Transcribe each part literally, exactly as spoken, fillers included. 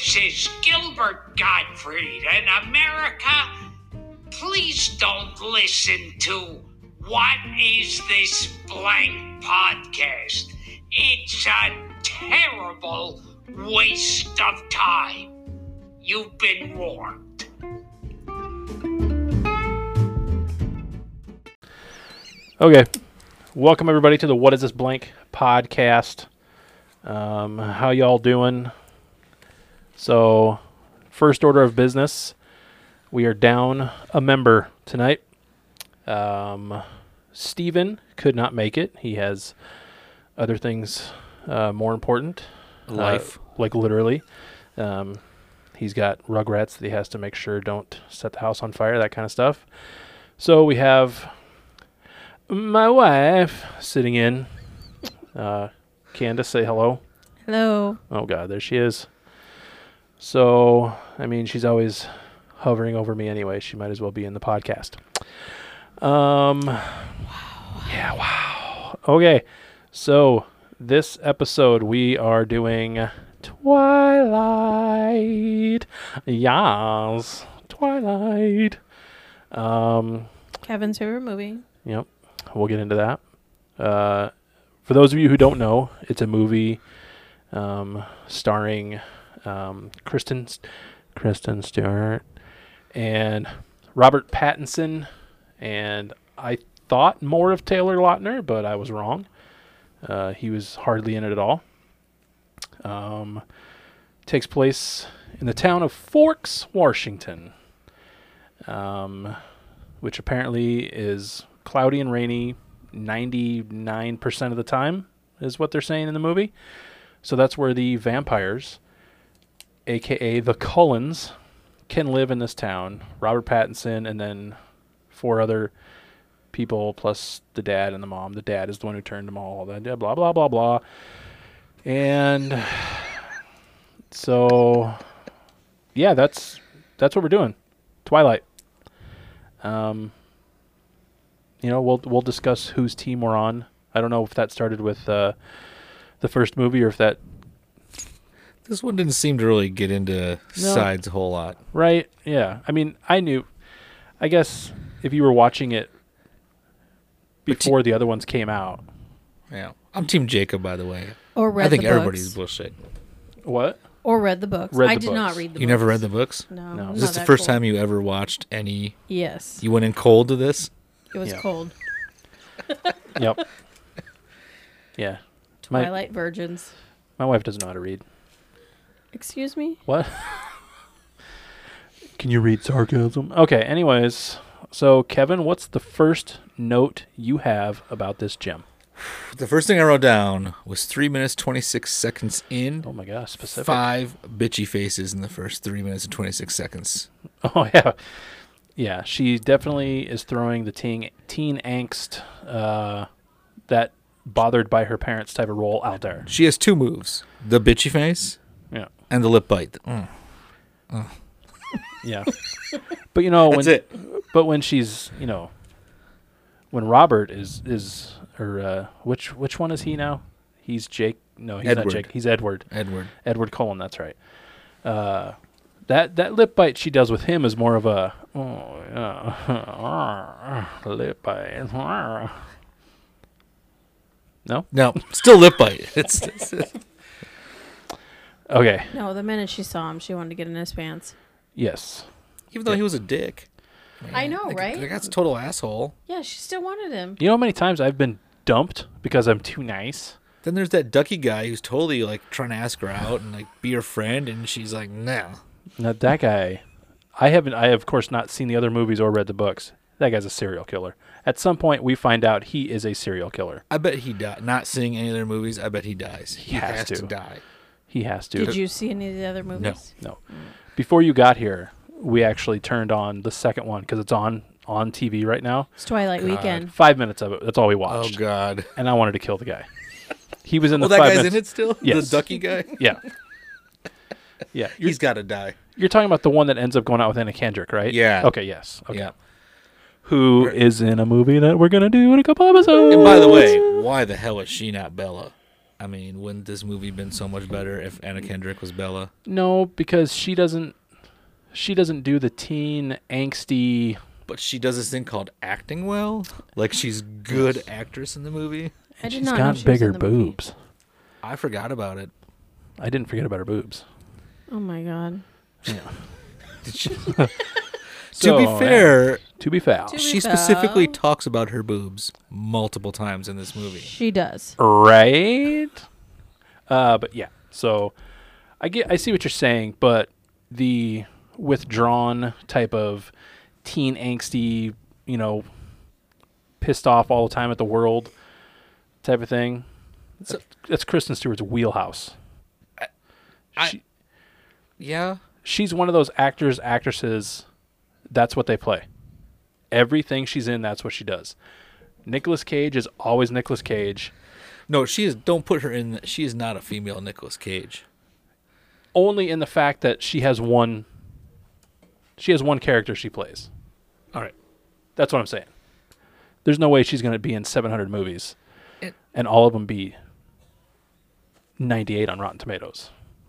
This is Gilbert Gottfried, and America, please don't listen to What Is This Blank podcast. It's a terrible waste of time. You've been warned. Okay, welcome everybody to the What Is This Blank podcast. Um, how y'all doing? So, first order of business, we are down a member tonight. Um, Steven could not make it. He has other things uh, more important. Life. Uh, like literally. Um, he's got Rugrats that he has to make sure don't set the house on fire, that kind of stuff. So we have my wife sitting in. Uh, Candace, say hello. Hello. Oh, God, there she is. So, I mean, she's always hovering over me anyway. She might as well be in the podcast. Um, wow. Yeah, wow. Okay, so this episode we are doing Twilight. Yes, Twilight. Um, Kevin's favorite movie. Yep, we'll get into that. Uh, for those of you who don't know, it's a movie um, starring um, Kristen Kristen Stewart and Robert Pattinson, and I thought more of Taylor Lautner, but I was wrong. Uh, he was hardly in it at all. Um, takes place in the town of Forks, Washington, um, which apparently is cloudy and rainy ninety-nine percent of the time, is what they're saying in the movie. So that's where the vampires, a k a the Cullens, can live in this town. Robert Pattinson and then four other people plus the dad and the mom. The dad is the one who turned them all. Blah, blah, blah, blah, blah. And so, yeah, that's that's what we're doing. Twilight. Um, you know, we'll we'll discuss whose team we're on. I don't know if that started with uh, the first movie or if that... This one didn't seem to really get into no. sides a whole lot. Right, yeah. I mean, I knew... I guess if you were watching it before te- the other ones came out... Yeah. I'm Team Jacob, by the way. Or read I think the everybody's books. bullshit. What? Or read the books. Read I the did books. not read the you books. You never read the books? No. No. Is this the first cool. time you ever watched any... Yes. You went in cold to this? It was yeah. cold. Yep. Yeah. Twilight my, Virgins. My wife doesn't know how to read. Excuse me? What? Can you read sarcasm? Okay, anyways. So, Kevin, what's the first note you have about this gem? The first thing I wrote down was three minutes, twenty-six seconds in. Oh, my gosh, specific. Five bitchy faces in the first three minutes and twenty-six seconds. Oh, yeah. Yeah, she definitely is throwing the teen, teen angst, uh, that bothered by her parents type of role out there. She has two moves. The bitchy face yeah, and the lip bite. Mm. Mm. Yeah. But, you know, That's when, it. But when she's, you know, when Robert is, is or uh, which which one is he now? He's Jake. No, he's Edward. not Jake. He's Edward. Edward. Edward Cullen, that's right. Uh, that that lip bite she does with him is more of a, oh, yeah, lip bite. No? No, still lip bite. It's, it's, it's Okay. No, the minute she saw him, she wanted to get in his pants. Yes. Even though yeah. he was a dick. Man, I know, like, right? The guy's a total asshole. Yeah, she still wanted him. You know how many times I've been dumped because I'm too nice? Then there's that Ducky guy who's totally like trying to ask her out and like be her friend, and she's like, no. Not that guy. I haven't. I have, of course, not seen the other movies or read the books. That guy's a serial killer. At some point, we find out he is a serial killer. I bet he died. Not seeing any of their movies, I bet he dies. He, He has has, to. to die. He has to. Did you see any of the other movies? No. Before you got here, we actually turned on the second one because it's on on T V right now. It's Twilight God. Weekend. Five minutes of it. That's all we watched. Oh, God. And I wanted to kill the guy. He was in the Oh, that five guy's minutes. in it still? Yes. The Ducky guy? Yeah. Yeah. You're, He's got to die. you're talking about the one that ends up going out with Anna Kendrick, right? Yeah. Okay, yes. Okay. Yeah. Who is in a movie that we're going to do in a couple episodes. And by the way, why the hell is she not Bella? I mean, wouldn't this movie been so much better if Anna Kendrick was Bella? No, because she doesn't. She doesn't do the teen angsty. But she does this thing called acting well. Like she's good actress in the movie. I did She's not know got she was bigger in the movie. boobs. I forgot about it. I didn't forget about her boobs. Oh my god. Yeah. Did she? So, to be yeah. fair, To be foul. To- she fair. specifically talks about her boobs multiple times in this movie. She does. Right. Uh, but yeah. So I get. I see what you're saying, but the withdrawn type of teen angsty, you know, pissed off all the time at the world type of thing. So- that's, that's Kristen Stewart's wheelhouse. I- She, Yeah. she's one of those actors, actresses. That's what they play. Everything she's in, that's what she does. Nicolas Cage is always Nicolas Cage. No, she is. Don't put her in. She is not a female Nicolas Cage. Only in the fact that she has one. She has one character she plays. All right. That's what I'm saying. There's no way she's going to be in seven hundred movies, It- and all of them be ninety-eight on Rotten Tomatoes.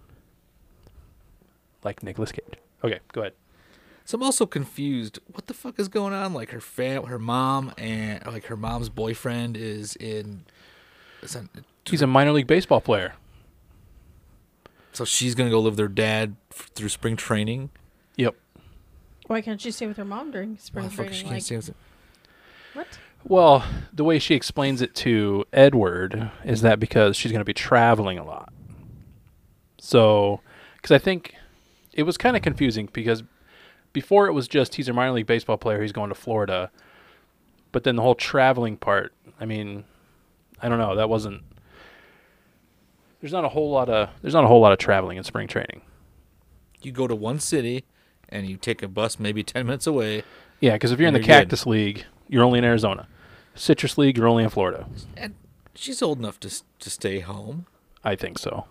Like Nicolas Cage. Okay, go ahead. So I'm also confused. What the fuck is going on? Like her fam, her mom, and like her mom's boyfriend is in. Is that, He's a minor league baseball player. so she's gonna go live with her dad f- through spring training. Yep. Why can't she stay with her mom during spring Why the fuck training? she can't Like, stay with it? what? Well, the way she explains it to Edward is that because she's going to be traveling a lot. So, because I think it was kind of confusing because before it was just he's a minor league baseball player, he's going to Florida. But then the whole traveling part, I mean, I don't know, that wasn't. There's not a whole lot of there's not a whole lot of traveling in spring training. You go to one city, and you take a bus maybe ten minutes away. Yeah, because if you're in the And you're good. Cactus League, you're only in Arizona. Citrus League, you're only in Florida. And she's old enough to s- to stay home. I think so.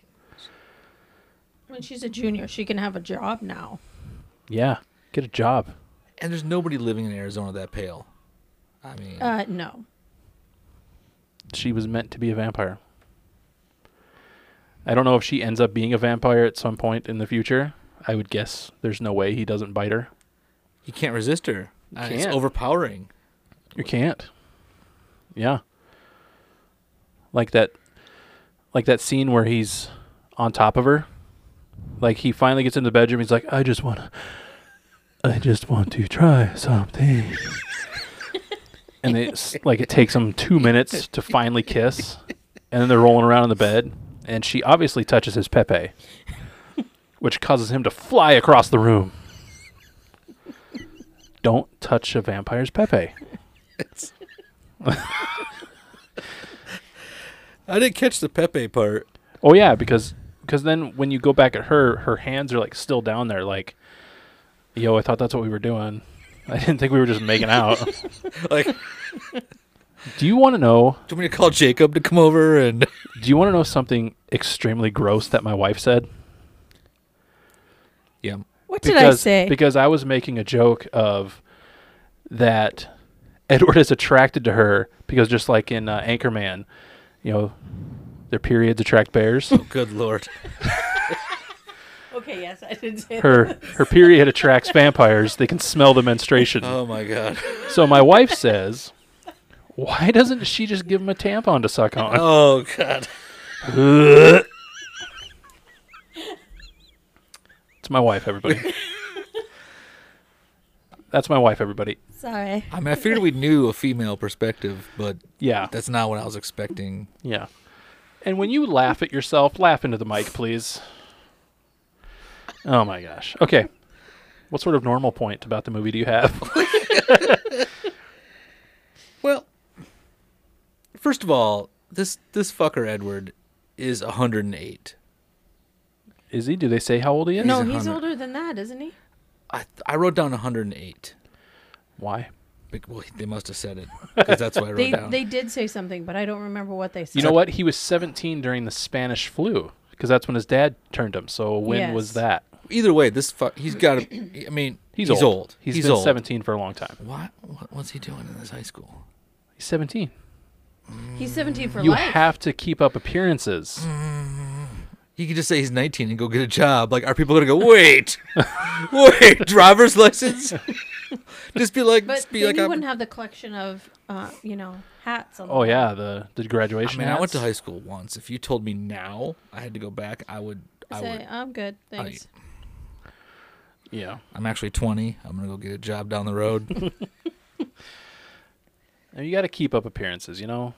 When she's a junior, she can have a job now. Yeah, get a job. And there's nobody living in Arizona that pale. I mean, Uh, no. She was meant to be a vampire. I don't know if she ends up being a vampire at some point in the future. I would guess there's no way he doesn't bite her. you can't resist her. Uh, It's can't. overpowering. You can't. Yeah. Like that like that scene where he's on top of her. Like he finally gets in the bedroom, he's like, I just wanna I just want to try something. And it's like it takes them two minutes to finally kiss. And then they're rolling around in the bed. And she obviously touches his Pepe, which causes him to fly across the room. Don't touch a vampire's Pepe. I didn't catch the Pepe part. Oh yeah, because because then when you go back at her, her hands are like still down there. Like, yo, I thought that's what we were doing. I didn't think we were just making out. Like, Do you want to know? do you want me to call Jacob to come over and? Do you want to know something extremely gross that my wife said? Yeah. What did because, I say? Because I was making a joke of that Edward is attracted to her because just like in uh, Anchorman, you know, their periods attract bears. Oh, good lord. Okay, yes, I did say her her period attracts vampires. They can smell the menstruation. Oh my god. So my wife says, why doesn't she just give him a tampon to suck on? Oh god. It's my wife, everybody. That's my wife, everybody. Sorry. I mean, I figured we knew a female perspective, but Yeah, that's not what I was expecting. yeah. And when you laugh at yourself, laugh into the mic, please. Oh my gosh. Okay. What sort of normal point about the movie do you have? Well, first of all, this this fucker Edward is one hundred eight. Is he? Do they say how old he is? No, a he's hundred. older than that, isn't he? I I wrote down one hundred eight. Why? Bec- Well, they must have said it because that's what I wrote They down. they did say something, but I don't remember what they said. You know what? He was seventeen during the Spanish flu because that's when his dad turned him. So when was Yes. that? Either way, this fuck he's got to. I mean, He's, he's, old. old. He's He's been old. seventeen for a long time. What, what what's he doing in this high school? He's seventeen. He's seventeen for You life. have to keep up appearances. He could just say he's nineteen and go get a job. Like, are people gonna go? Wait, wait, driver's license? Just be like, but just be then like, you I'm- wouldn't have the collection of, uh, you know, hats. On the Oh wall. yeah, the the graduation. I mean, I went to hats. high school once. If you told me now I had to go back, I would. I Say, would. I'm good, thanks. Yeah. I'm actually twenty. I'm gonna go get a job down the road. And you got to keep up appearances, you know.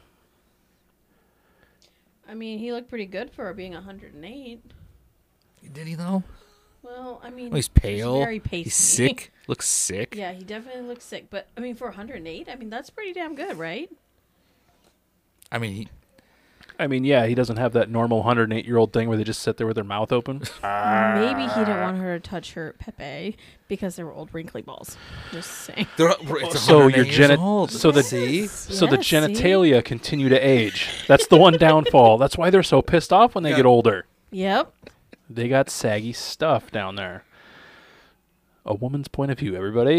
I mean, he looked pretty good for being one hundred eight. Did he though? Well, I mean, Oh, he's pale. very pasty. He's sick. Looks sick. Yeah, he definitely looks sick. But I mean, for one hundred eight, I mean, that's pretty damn good, right? I mean, he, I mean, yeah, he doesn't have that normal one hundred eight year old thing where they just sit there with their mouth open. Maybe he didn't want her to touch her Pepe because they were old wrinkly balls. Just saying. they're, it's So one hundred eight your years geni- old. so the- see, So the Yes, see? genitalia continue to age. That's the one downfall. That's why they're so pissed off when they Yeah. get older. Yep. They got saggy stuff down there. A woman's point of view, everybody.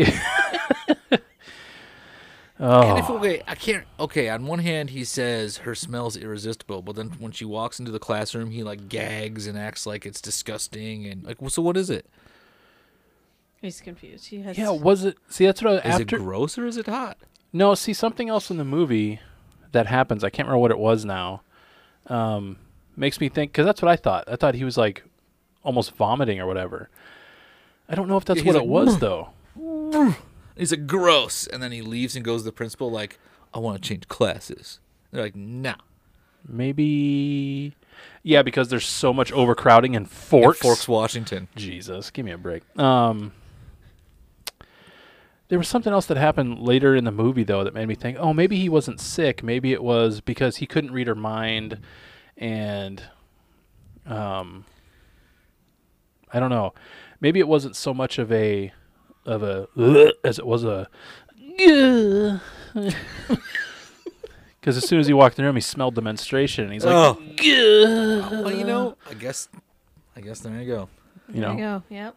And if, oh, okay, I can't. Okay, on one hand, he says her smell's irresistible, but then when she walks into the classroom, he like gags and acts like it's disgusting. And like, well, so what is it? He's confused. He has. yeah. Was it? See, that's what I Is after. it gross or is it hot? No, see something else in the movie that happens. I can't remember what it was now. Um, makes me think because that's what I thought. I thought he was like almost vomiting or whatever. I don't know if that's Yeah, what he's it like, was though. He's like gross, and then he leaves and goes to the principal like, I want to change classes. They're like, nah. Maybe. Yeah, because there's so much overcrowding in Forks. In Forks, Washington. Jesus, give me a break. Um, there was something else that happened later in the movie though that made me think, oh, maybe he wasn't sick. Maybe it was because he couldn't read her mind, and um, I don't know. Maybe it wasn't so much of a of a as it was a because as soon as he walked in the room, he smelled the menstruation, and he's like, Oh. "Gah." Well, you know, I guess, I guess there you go. you There know, you go. Yep.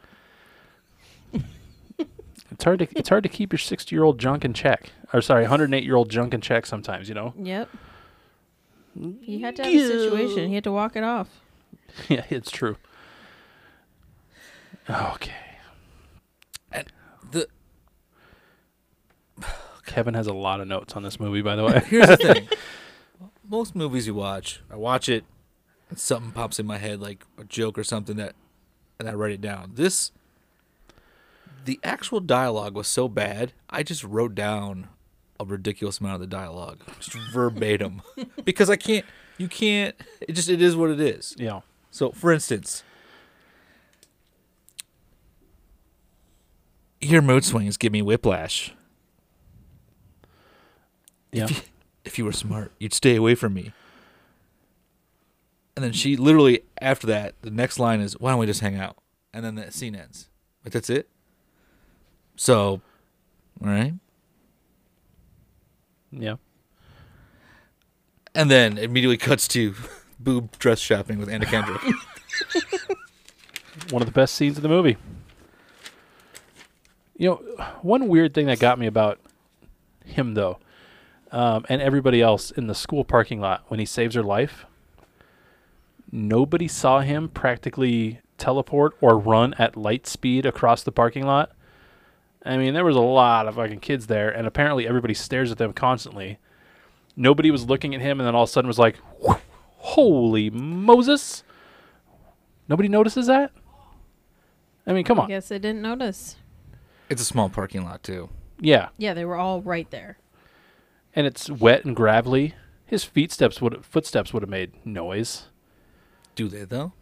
it's hard to it's hard to keep your sixty year old junk in check. Or sorry, one hundred eight year old junk in check sometimes. You know. Yep. He had to have a situation. He had to walk it off. Yeah, it's true. Okay. And the Kevin has a lot of notes on this movie, by the way. here's the thing: most movies you watch, I watch it, and something pops in my head, like a joke or something that, and I write it down. This, the actual dialogue was so bad, I just wrote down a ridiculous amount of the dialogue, just verbatim, because I can't. You can't. It just it is what it is. Yeah. So, for instance, your mood swings give me whiplash. Yeah. If you, if you were smart, you'd stay away from me. And then she literally, after that, the next line is, why don't we just hang out? And then the scene ends. Like, that's it? So, all right. Yeah. And then immediately cuts to boob dress shopping with Anna Kendrick. One of the best scenes in the movie. You know, one weird thing that got me about him, though, um, and everybody else in the school parking lot when he saves her life, nobody saw him practically teleport or run at light speed across the parking lot. I mean, there was a lot of fucking kids there, and apparently everybody stares at them constantly. Nobody was looking at him, and then all of a sudden was like, holy Moses. Nobody notices that? I mean, come I on. guess they didn't notice. It's a small parking lot, too. Yeah. Yeah, they were all right there. And it's wet and gravelly. His feet steps would footsteps would have made noise. Do they, though?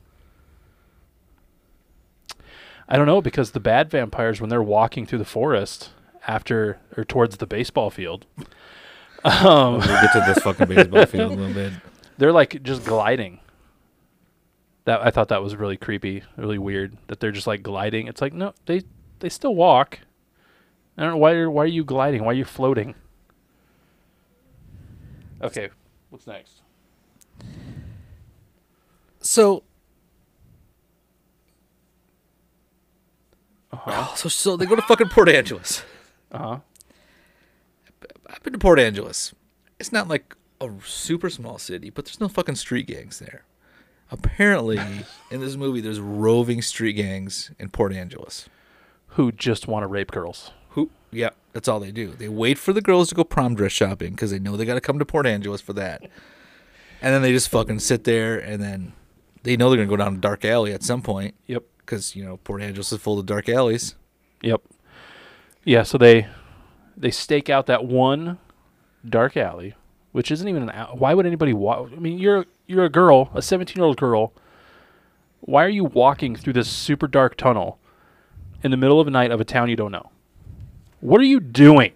I don't know, because the bad vampires, when they're walking through the forest after or towards the baseball field, um, We'll get to this fucking baseball field in a little bit. they're like just gliding. That I thought that was really creepy, really weird that they're just like gliding. It's like, no, they they still walk. I don't know why are why are you gliding? Why are you floating? Okay, what's next? So, Uh-huh. so, so they go to fucking Port Angeles. Uh-huh. I've been to Port Angeles. It's not like a super small city, but there's no fucking street gangs there. Apparently, in this movie, there's roving street gangs in Port Angeles. Who just want to rape girls. Who? Yeah, that's all they do. They wait for the girls to go prom dress shopping because they know they got to come to Port Angeles for that. And then they just fucking sit there, and then they know they're going to go down a dark alley at some point. Yep. Because, you know, Port Angeles is full of dark alleys. Yep. Yeah, so they they stake out that one dark alley, which isn't even an alley. Why would anybody walk? I mean, you're you're a girl, a seventeen-year-old girl. Why are you walking through this super dark tunnel in the middle of the night of a town you don't know? What are you doing?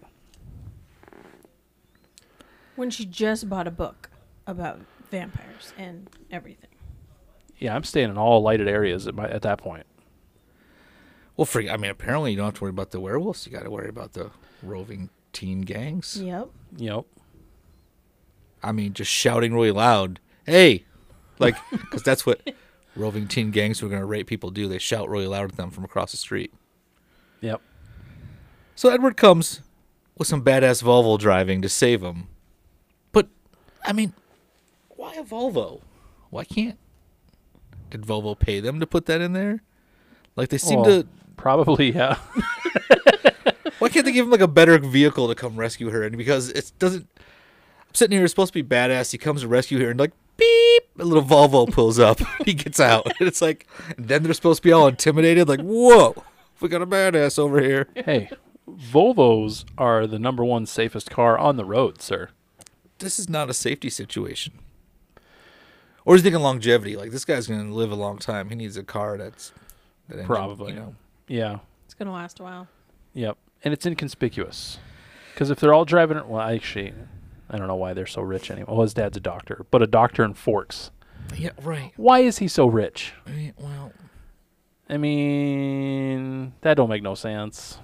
When she just bought a book about vampires and everything. Yeah, I'm staying in all lighted areas at my at that point. Well, for, I mean, apparently you don't have to worry about the werewolves. You got to worry about the roving teen gangs. Yep. Yep. I mean, just shouting really loud, hey, like, because that's what roving teen gangs who are going to rape people do. They shout really loud at them from across the street. Yep. So Edward comes with some badass Volvo driving to save him. But, I mean, why a Volvo? Why can't? Did Volvo pay them to put that in there? Like, they seem Well, to... Probably, yeah. Why can't they give him, like, a better vehicle to come rescue her? And because it doesn't... I'm sitting here, it's supposed to be badass. He comes to rescue her, and, like, beep! A little Volvo pulls up. He gets out. And it's like... And then they're supposed to be all intimidated. Like, whoa! We got a badass over here. Hey, Volvos are the number one safest car on the road, sir. This is not a safety situation. Or he's thinking longevity. Like, this guy's going to live a long time. He needs a car that's... That engine, Probably. You know. Yeah. It's going to last a while. Yep. And it's inconspicuous. Because if they're all driving... Well, actually, I don't know why they're so rich anyway. Well, his dad's a doctor. But a doctor in Forks. Yeah, right. Why is he so rich? I mean, well... I mean, that don't make no sense.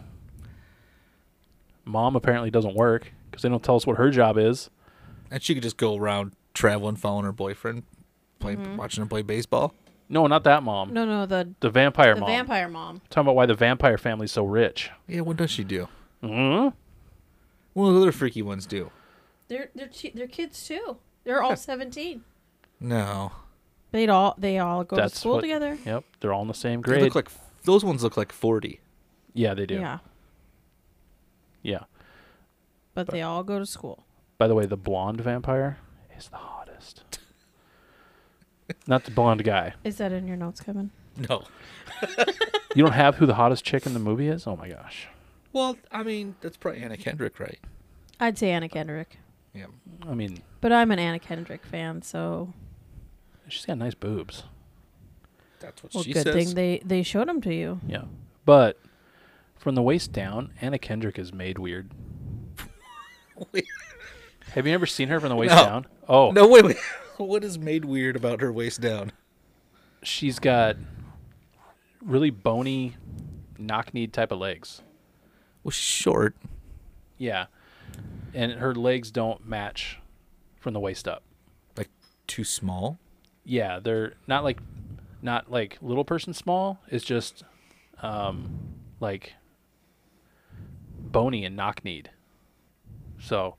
Mom apparently doesn't work because they don't tell us what her job is. And she could just go around traveling, following her boyfriend, playing, Mm-hmm. watching him play baseball. No, not that mom. No, no, the The vampire the mom. vampire mom. Talking about why the vampire family's so rich. Yeah, what does she do? hmm What do the other freaky ones do? They're they're t- they're kids too. They're all seventeen. No. They'd all they all go That's to school what- together. Yep. They're all in the same They grade. look like those ones look like forty. yeah, they do. Yeah, Yeah. but they all go to school. By the way, the blonde vampire is the hottest. Not the blonde guy. Is that in your notes, Kevin? No. You don't have who the hottest chick in the movie is? Oh my gosh. Well, I mean, that's probably Anna Kendrick, right? I'd say Anna Kendrick, Yeah. I mean, but I'm an Anna Kendrick fan, so she's got nice boobs. That's what well, she good says. thing they they showed them to you. Yeah. But from the waist down, Anna Kendrick is made weird. Wait. Have you ever seen her from the waist No. down? Oh, No, wait, wait. What is made weird about her waist down? she's got really bony, knock-kneed type of legs. Well, she's short. Yeah. And her legs don't match from the waist up. Like, too small? Yeah, they're not like not like little person small. It's just um like bony and knock-kneed. So,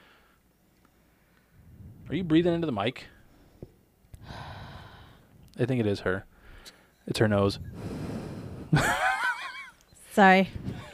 are you breathing into the mic? I think it is her. It's her nose. Sorry.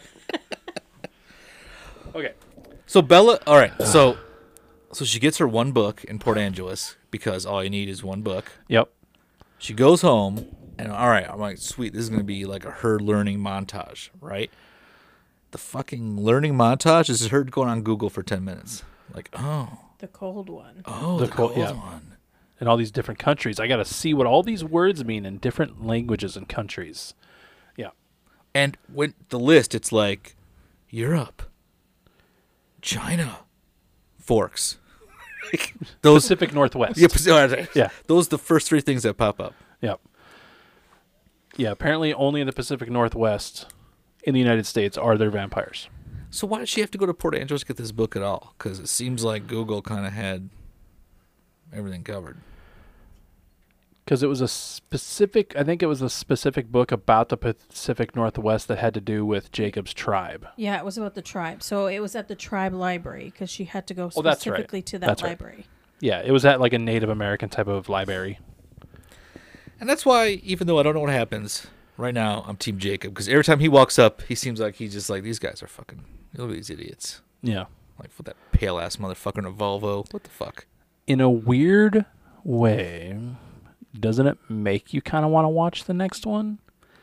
Okay. So Bella, all right. So, so she gets her one book in Port Angeles because all you need is one book. Yep. She goes home, and all right, I'm like, sweet. This is gonna be like a her learning montage, right? The fucking learning montage is her going on Google for ten minutes. Like, oh, The cold one. oh, The the, co- cold yeah. one. In all these different countries, I got to see what all these words mean in different languages and countries. Yeah. And when the list, it's like Europe, China, Forks. Like, those Pacific Northwest. Yeah, Pacific- Yeah. Those are the first three things that pop up. Yep. Yeah, apparently only in the Pacific Northwest in the United States are there vampires. So why did she have to go to Port Angeles to get this book at all? Because it seems like Google kind of had everything covered. Because it was a specific, I think it was a specific book about the Pacific Northwest that had to do with Jacob's tribe. Yeah, it was about the tribe. So it was at the tribe library because she had to go Oh, that's right. specifically to that That's right. library. Yeah, it was at like a Native American type of library. And that's why, even though I don't know what happens, right now I'm Team Jacob. Because every time he walks up, he seems like he's just like, these guys are fucking, look at these idiots. Yeah. Like, with that pale-ass motherfucker in a Volvo. What the fuck? In a weird way, doesn't it make you kind of want to watch the next one?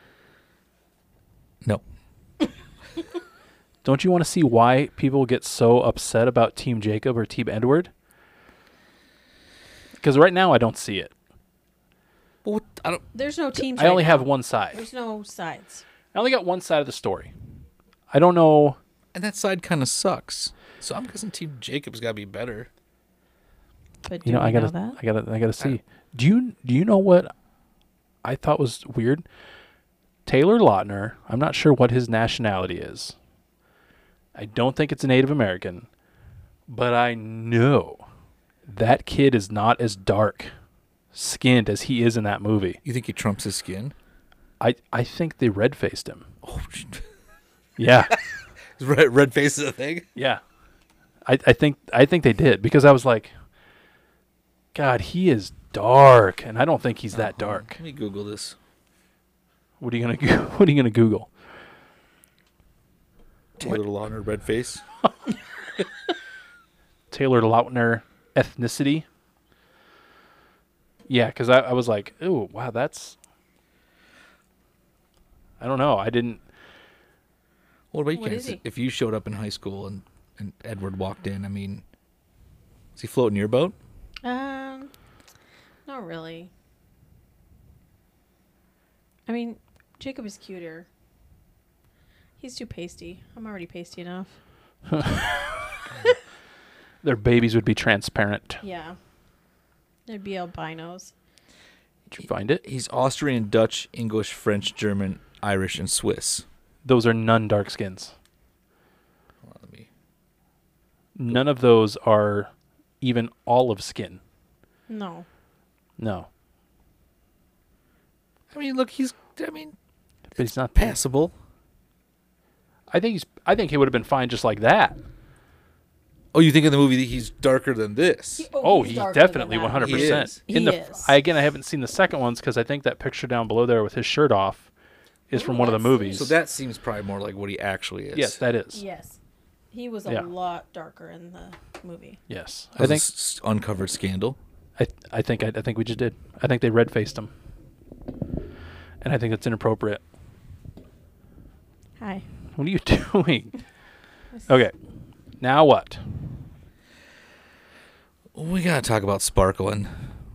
No. Don't you want to see why people get so upset about Team Jacob or Team Edward? Because right now I don't see it. But what, I don't... There's no teams. I right only now. have one side. There's no sides. I only got one side of the story. I don't know. And that side kind of sucks. So I'm guessing Team Jacob's got to be better. But do You know, we I gotta, know that? I gotta, I gotta see. Do you, do you know what I thought was weird? Taylor Lautner. I'm not sure what his nationality is. I don't think it's a Native American, but I know that kid is not as dark skinned as he is in that movie. You think he trumps his skin? I, I think they red faced him. Oh, shit. Yeah, red, red face is a thing? yeah. I, I think I think they did because I was like, God, he is dark, and I don't think he's that dark. Let me Google this. What are you gonna go- What are you gonna Google? Taylor Lautner, red face. Taylor Lautner ethnicity. Yeah, because I, I was like, oh wow, that's. I don't know. I didn't. What about you, What Candace? is he? If you showed up in high school and, and Edward walked in, I mean, is he floating your boat? Um, not really. I mean, Jacob is cuter. He's too pasty. I'm already pasty enough. Their babies would be transparent. Yeah. They'd be albinos. Did you find it? He's Austrian, Dutch, English, French, German, Irish, and Swiss. Those are none dark skins. Hold on, let me... None of those are even olive skin. No. No, I mean, look, he's, I mean, but he's not. passable. I think he's. I think he would have been fine just like that. Oh, you think in the movie that he's darker than this? Oh, he's definitely one hundred He percent. is. In He the, is. I again, I haven't seen the second ones because I think that picture down below there with his shirt off is from Ooh, one of the that's- movies. So that seems probably more like what he actually is. yes, that is. Yes. He was a Yeah. lot darker in the movie. Yes, I I think. s- uncovered scandal. I I think I, I think we just did. I think they red faced him, and I think that's inappropriate. Hi. What are you doing? Okay, now what? We gotta talk about sparkling.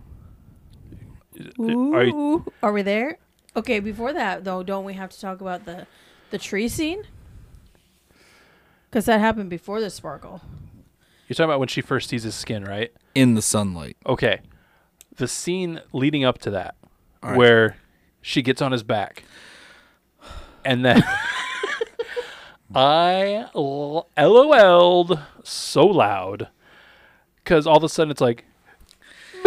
Ooh, Are you, are we there? Okay, before that though, don't we have to talk about the the tree scene? Because that happened before the sparkle. you're talking about when she first sees his skin, right? In the sunlight. Okay, the scene leading up to that, All right. where she gets on his back, and then I l- LOL'd so loud because all of a sudden it's like up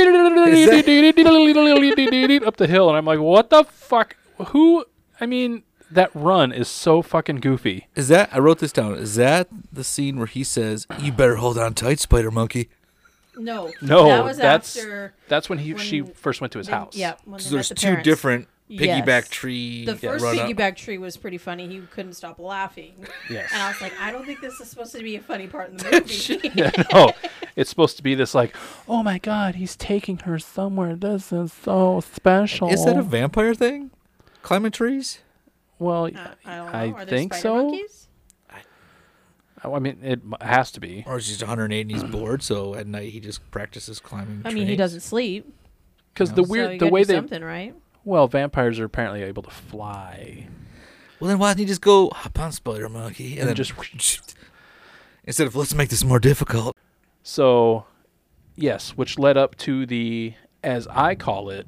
the hill, and I'm like, what the fuck? Who? I mean, that run is so fucking goofy. Is that, I wrote this down, is that the scene where he says, "You better hold on tight, Spider Monkey"? No. No, that was that's after. that's when he she when first went to his they- house. Yeah. When So they met there's the two parents. different piggyback Yes. tree The first run up. piggyback tree was pretty funny. He couldn't stop laughing. Yes. And I was like, I don't think this is supposed to be a funny part in the movie. Yeah, no, it's supposed to be this like, oh my god, he's taking her somewhere. This is so special. Is that a vampire thing? Climbing trees? well? Uh, I don't know. I Are there think spider so. monkeys? I mean, it m- has to be Or is he just one hundred eight and he's bored, so at night he just practices climbing I trees? mean, he doesn't sleep. because No. the so weird, you the gotta way do they, something, right? well, vampires are apparently able to fly. Well, then why didn't he just go, hop on, Spider Monkey, and, And then just- instead of, let's make this more difficult. So, yes, which led up to the, as I call it,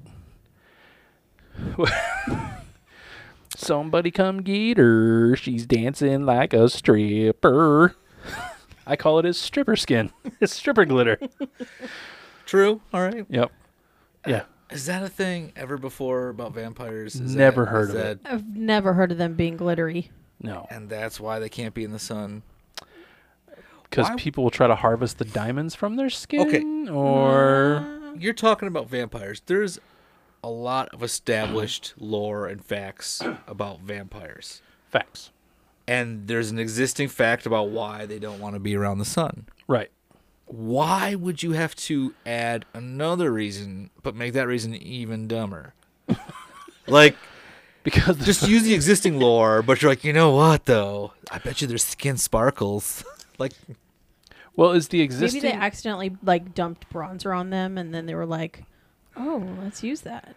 somebody come get her. She's dancing like a stripper. I call it his stripper skin. His stripper glitter. True. All right. Yep. Yeah. Is that a thing ever before about vampires? Is Never that- heard is of it. that- I've never heard of them being glittery. No. And that's why they can't be in the sun. Because Why- people will try to harvest the diamonds from their skin. Okay. Or You're talking about vampires. There's a lot of established lore and facts about vampires. facts. And there's an existing fact about why they don't want to be around the sun. Right. Why would you have to add another reason, but make that reason even dumber? Like, Because just use the existing lore, but you're like, you know what, though? I bet you their skin sparkles. Like, well, is the Maybe existing they accidentally like dumped bronzer on them, and then they were like, "Oh, let's use that."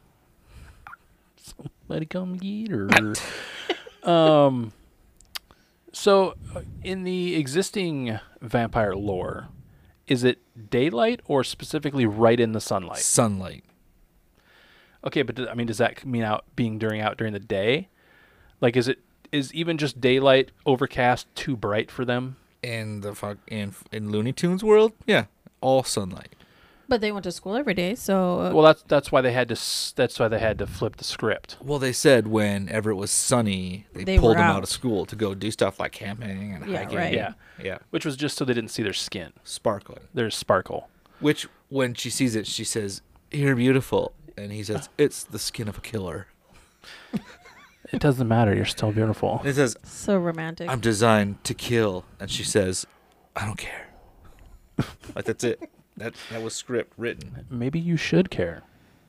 Somebody come get her. um. So, uh, in the existing vampire lore, is it daylight or specifically right in the sunlight? sunlight. Okay, but do- I mean, does that mean out being during out during the day? Like, is it is even just daylight overcast too bright for them? In the fuck in in Looney Tunes world, yeah, all sunlight. But they went to school every day, so uh, Well, that's that's why they had to s- that's why they had to flip the script. Well, they said whenever it was sunny, they, They pulled were them out out. of school to go do stuff like camping and Yeah, hiking. right. Yeah, yeah, which was just so they didn't see their skin. sparkling. There's sparkle. Which, when she sees it, she says, "You're beautiful," and he says, "It's the skin of a killer." It doesn't matter. You're still beautiful. And he says, so romantic. "I'm designed to kill," and she says, "I don't care." Like that's it. That that was script written. Maybe you should care.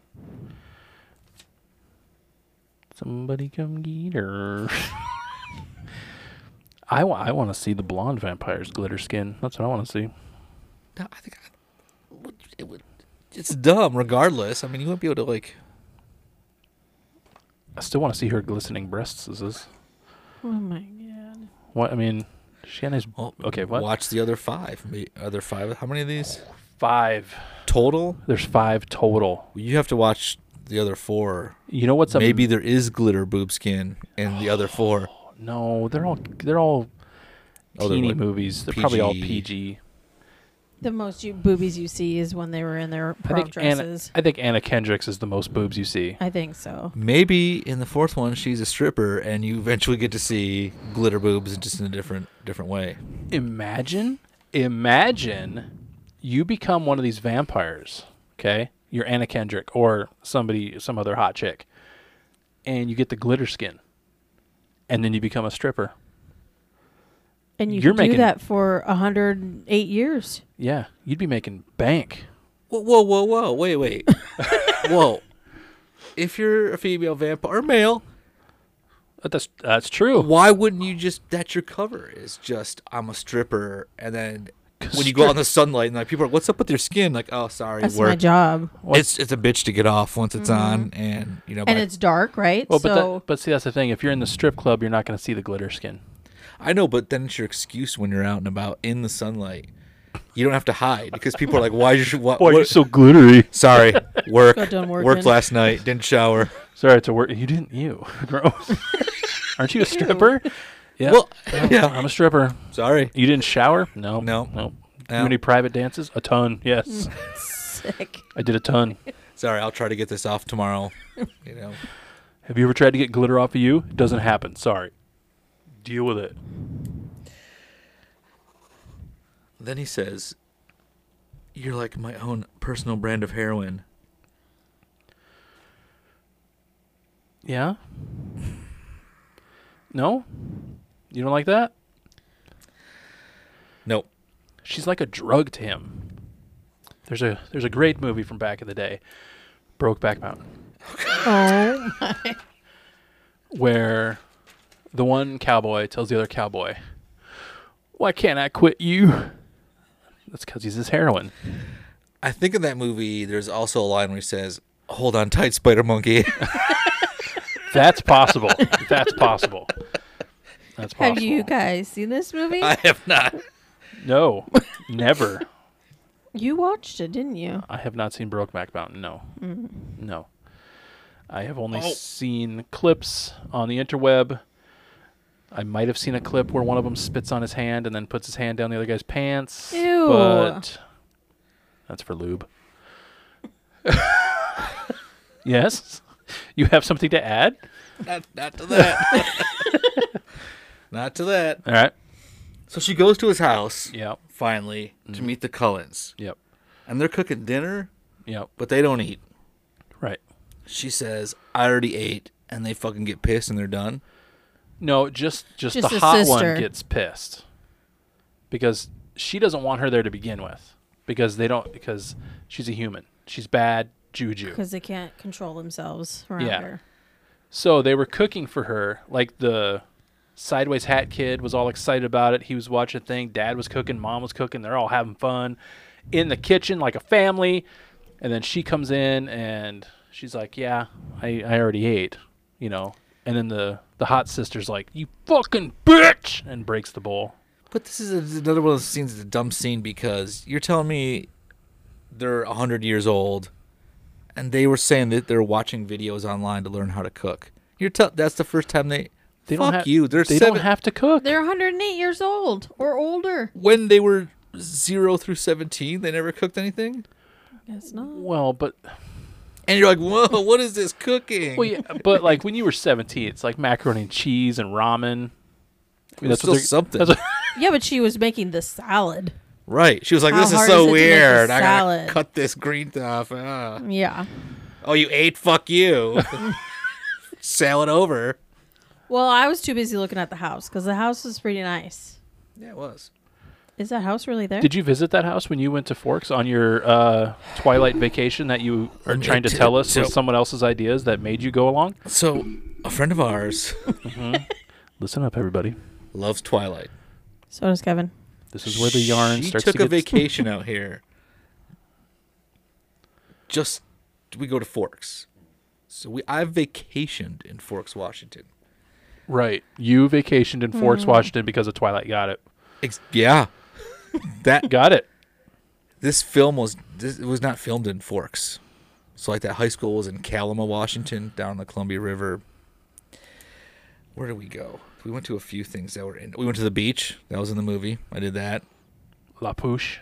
Somebody come get her. I, wa- I want to see the blonde vampire's glitter skin. That's what I want to see. No, I think I, would- it would. It's dumb, regardless. I mean, you wouldn't be able to like. I still want to see her glistening breasts. Is this oh my god! what I mean? She had nice. Well, Okay, what? Watch the other five. The other five. How many of these Five. total? There's five total. You have to watch the other four. You know what's a Maybe there is glitter boob skin in the other four. No, they're all they're all Oh, they're teeny like movies. They're probably all P G. P G. The most you, boobies you see is when they were in their I prom think Anna, dresses. I think Anna Kendricks is the most boobs you see. I think so. Maybe in the fourth one she's a stripper, and you eventually get to see glitter boobs just in a different different way. Imagine, imagine you become one of these vampires, okay? You're Anna Kendrick or somebody, some other hot chick, and you get the glitter skin, and then you become a stripper. And you You're can do making- that for a hundred eight years. Yeah, you'd be making bank. Whoa, whoa, whoa, whoa! Wait, wait, whoa! If you're a female vampire or male, But That's that's true. why wouldn't you just? That's your cover. Is just I'm a stripper, and then 'Cause when you go out in strip- the sunlight, and like people are, like, what's up with your skin? Like, oh, sorry, That's work. my job. It's it's a bitch to get off once it's on, and you know. And by- it's dark, right? Well, but so that, but see, that's the thing. If you're in the strip club, you're not going to see the glitter skin. I know, but then it's your excuse when you're out and about in the sunlight. You don't have to hide because people are like, "Why you? What, Boy, you're what- so glittery. Sorry, work. Got done Worked working. last night. Didn't shower. Sorry, it's a word. You didn't. You gross. Aren't you a stripper? Yeah. Well, I'm yeah. a stripper. Sorry. You didn't shower? No. No. No. Do No. any private dances? A ton. Yes. Mm. sick. I did a ton. Sorry. I'll try to get this off tomorrow. You know. Have you ever tried to get glitter off of you? It doesn't happen. Sorry. Deal with it. Then he says, "You're like my own personal brand of heroin." Yeah? No? You don't like that? Nope. She's like a drug to him. There's a there's a great movie from back in the day, Brokeback Mountain, Oh my. where the one cowboy tells the other cowboy, "Why can't I quit you?" That's because he's his heroin. I think in that movie, there's also a line where he says, "Hold on tight, Spider Monkey." That's possible. That's possible. That's possible. Have you guys seen this movie? I have not. No, never. You watched it, didn't you? I have not seen Brokeback Mountain. No, Mm-hmm. no. I have only Oh. seen clips on the interweb. I might have seen a clip where one of them spits on his hand and then puts his hand down the other guy's pants. Ew. But that's for lube. Yes? You have something to add? Not, not to that. Not to that. All right. So she goes to his house Yep. finally to meet the Cullens, Yep. and they're cooking dinner, Yep. but they don't eat. Right. She says, "I already ate," and they fucking get pissed and they're done. No, just just, Just the the hot sister. one gets pissed because she doesn't want her there to begin with because they don't because she's a human. She's bad juju. Because they can't control themselves around Yeah. her. So they were cooking for her. Like the Sideways Hat kid was all excited about it. He was watching a thing. Dad was cooking. Mom was cooking. They're all having fun in the kitchen like a family. And then she comes in and she's like, yeah, I, I already ate, you know. And then the, the hot sister's like, you fucking bitch, and breaks the bowl. But this is another one of those scenes that's a dumb scene because you're telling me they're one hundred years old and they were saying that they're watching videos online to learn how to cook. You're tell that's the first time they, They fuck don't have, you. They're they seven, don't have to cook. They're one hundred eight years old or older. when they were zero through seventeen, they never cooked anything? Guess not. Well, but And you're like, whoa, what is this cooking? well, yeah, but like when you were seventeen, it's like macaroni and cheese and ramen. I mean, It's still they're- something. that's what- Yeah, but she was making the salad. Right. She was like, How this is hard so is it to make a weird. I gotta salad? cut this green stuff. Ah. Yeah. Oh, you ate? Fuck you. Salad over. Well, I was too busy looking at the house because the house is pretty nice. Yeah, it was. Is that house really there? Did you visit that house when you went to Forks on your uh, Twilight vacation that you are Let me trying to t- tell us so- was someone else's ideas that made you go along? So, a friend of ours Listen up, everybody. loves Twilight. So does Kevin. This is where the yarn she starts took to a get... vacation out here. Just, we go to Forks. So we I've vacationed in Forks, Washington. Right. You vacationed in Hmm. Forks, Washington because of Twilight. Got it. Ex- yeah. that Got it. This film was this, it was not filmed in Forks. So like that high school was in Kalama, Washington, down the Columbia River. Where did we go? We went to a few things that were in. We went to the beach. That was in the movie. I did that. La Pouche.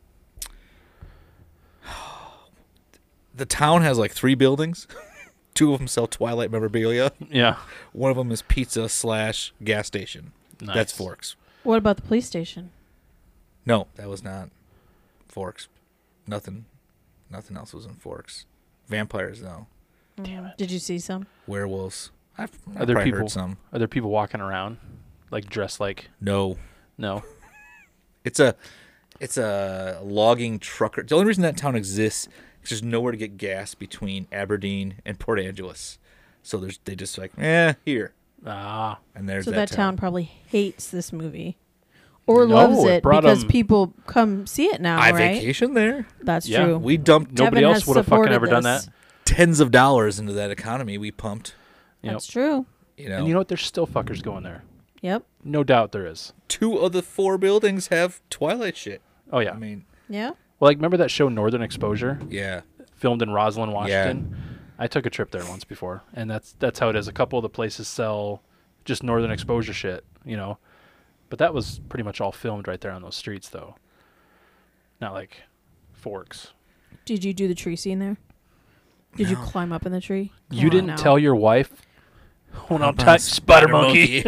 The town has like three buildings. Two of them sell Twilight memorabilia. Yeah. One of them is pizza slash gas station. Nice. That's Forks. What about the police station? No, that was not Forks. Nothing. Nothing else was in Forks. Vampires though. Damn it. Did you see some? Werewolves. I've, I've Are there probably people? heard some. Are there people walking around, like dressed like? No. No. It's a it's a logging trucker. The only reason that town exists is there's nowhere to get gas between Aberdeen and Port Angeles. So there's they just like, eh, here. Ah. And there's So that, that town town. probably hates this movie. Or No, loves it it brought because 'em- people come see it now, I right? vacation there. That's Yeah, true. We dumped Nobody Kevin else has would have fucking supported ever done this. that. tens of dollars into that economy we pumped. Yep. That's true. You know, And you know what? There's still fuckers going there. Yep. No doubt there is. two of the four buildings have Twilight shit. Oh yeah. I mean, Yeah. Well, like remember that show Northern Exposure, yeah. filmed in Roslyn, Washington? I took a trip there once before, and that's that's how it is. A couple of the places sell just Northern Exposure shit, you know. But that was pretty much all filmed right there on those streets, though. Not like Forks. Did you do the tree scene there? Did you climb up in the tree? You Come on didn't now. tell your wife when I'm about tight spider spider monkey.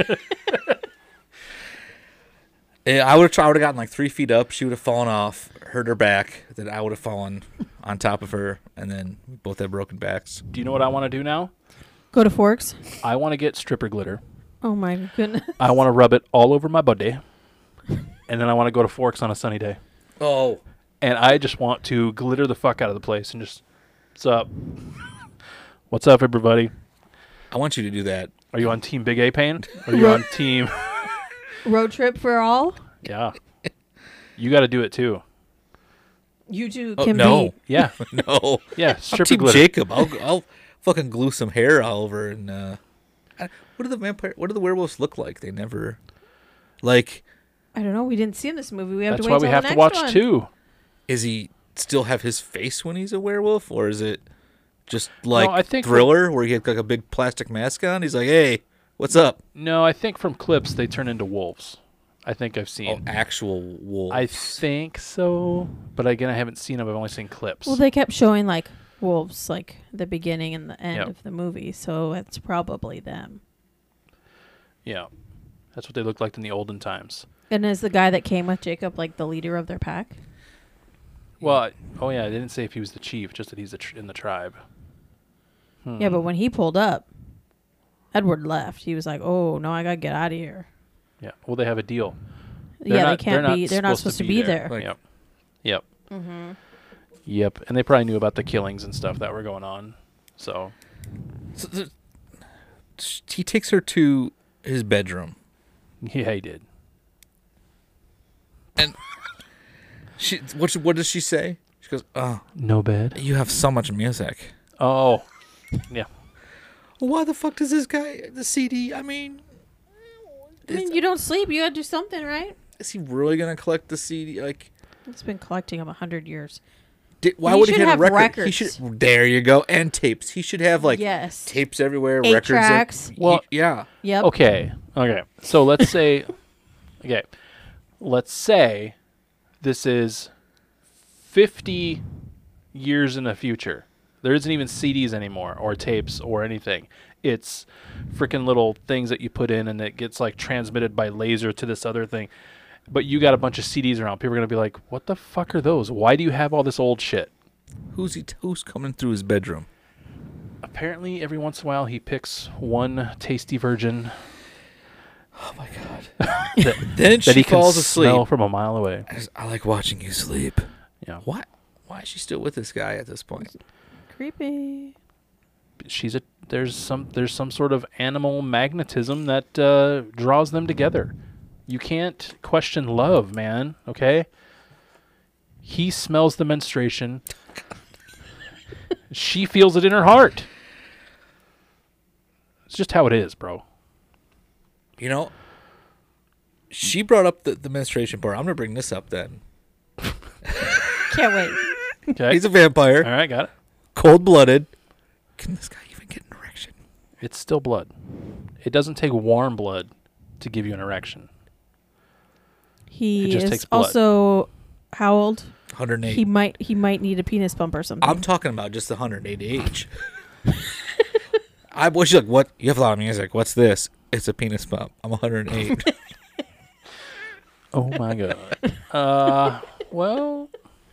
Yeah, I would have. I would have gotten like three feet up. She would have fallen off, hurt her back. Then I would have fallen on top of her, and then we both had broken backs. Do you know what I want to do now? Go to Forks. I want to get stripper glitter. Oh my goodness. I want to rub it all over my body, and then I want to go to Forks on a sunny day. Oh, And I just want to glitter the fuck out of the place and just, what's up? What's up, everybody? I want you to do that. Are you on Team Big A Pain? Or are you on Team? Road trip for all. Yeah. You got to do it too. You two Oh, can no. be. Yeah. No, Yeah. I'm Stripper Team glitter. Jacob. I'll I'll fucking glue some hair all over. And uh, I, what do the vampire? What do the werewolves look like? They never, like, I don't know. We didn't see in this movie. We have That's to why wait we till have the to next watch one. two. is he still have his face when he's a werewolf, or is it just like I think Thriller, where he had like a big plastic mask on? He's like, hey, what's up? No, I think from clips they turn into wolves. I think I've Oh, seen. actual wolves. I think so. But again, I haven't seen them. I've only seen clips. Well, they kept showing like wolves, like the beginning and the end Yep. of the movie, so it's probably them. Yeah. That's what they looked like in the olden times. And is the guy that came with Jacob like the leader of their pack? Well, oh yeah, I didn't say if he was the chief, just that he's the tr- in the tribe. Hmm. Yeah, but when he pulled up, Edward left. He was like, "Oh no, I gotta get out of here." Yeah. Well, they have a deal. They're yeah, not- they can't they're be. They're not supposed to be there. Like- Yep. Yep. Mm-hmm. Yep. And they probably knew about the killings and stuff that were going on. So So the, he takes her to his bedroom, yeah, he did. and she what what does she say? She goes, "Oh, No bed. you have so much music. Oh. Yeah. Why the fuck does this guy the C D? I mean, I mean, you don't sleep. You gotta do something, right? is he really gonna collect the C D? Like, It's been collecting them a hundred years. Did, why He would he should have a have record? He records. should. There you go, and tapes. He should have like Yes. tapes everywhere, Eight records. tracks. Well- He- yeah. Yep. Okay. Okay. So let's say, okay, let's say this is fifty years in the future. There isn't even C Ds anymore or tapes or anything. It's freaking little things that you put in and it gets like transmitted by laser to this other thing. But you got a bunch of C Ds around. People are going to be like, what the fuck are those? Why do you have all this old shit? Who's he? Who's coming through his bedroom? Apparently, every once in a while, he picks one tasty virgin Oh my god. that, Then that she he can falls smell asleep. from a mile away. I, just- I like watching you sleep. Yeah. What? Why is she still with this guy at this point? Creepy. She's a there's some there's some sort of animal magnetism that uh, draws them together. You can't question love, man. Okay. He smells the menstruation. She feels it in her heart. It's just how it is, bro. You know, she brought up the, the menstruation part. I'm gonna bring this up then. Can't wait. Okay. He's a vampire, All right, got it. cold blooded. Can this guy even get an erection? It's still blood. It doesn't take warm blood to give you an erection. He It just is takes blood. also how old? one hundred eight. He might he might need a penis pump or something. I'm talking about just the one hundred eight age. I was she's like, what? You have a lot of music. What's this? It's a penis pump. I'm one hundred eight. Oh my god. Uh, well,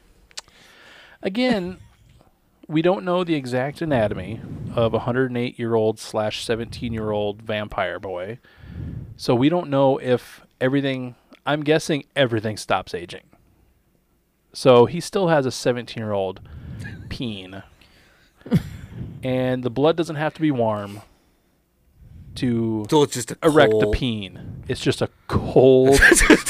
again, we don't know the exact anatomy of a one hundred eight year old slash seventeen year old vampire boy, so we don't know if everything. I'm guessing everything stops aging. So he still has a seventeen year old peen, and the blood doesn't have to be warm to So it's just a erect the cold- peen. It's just a cold,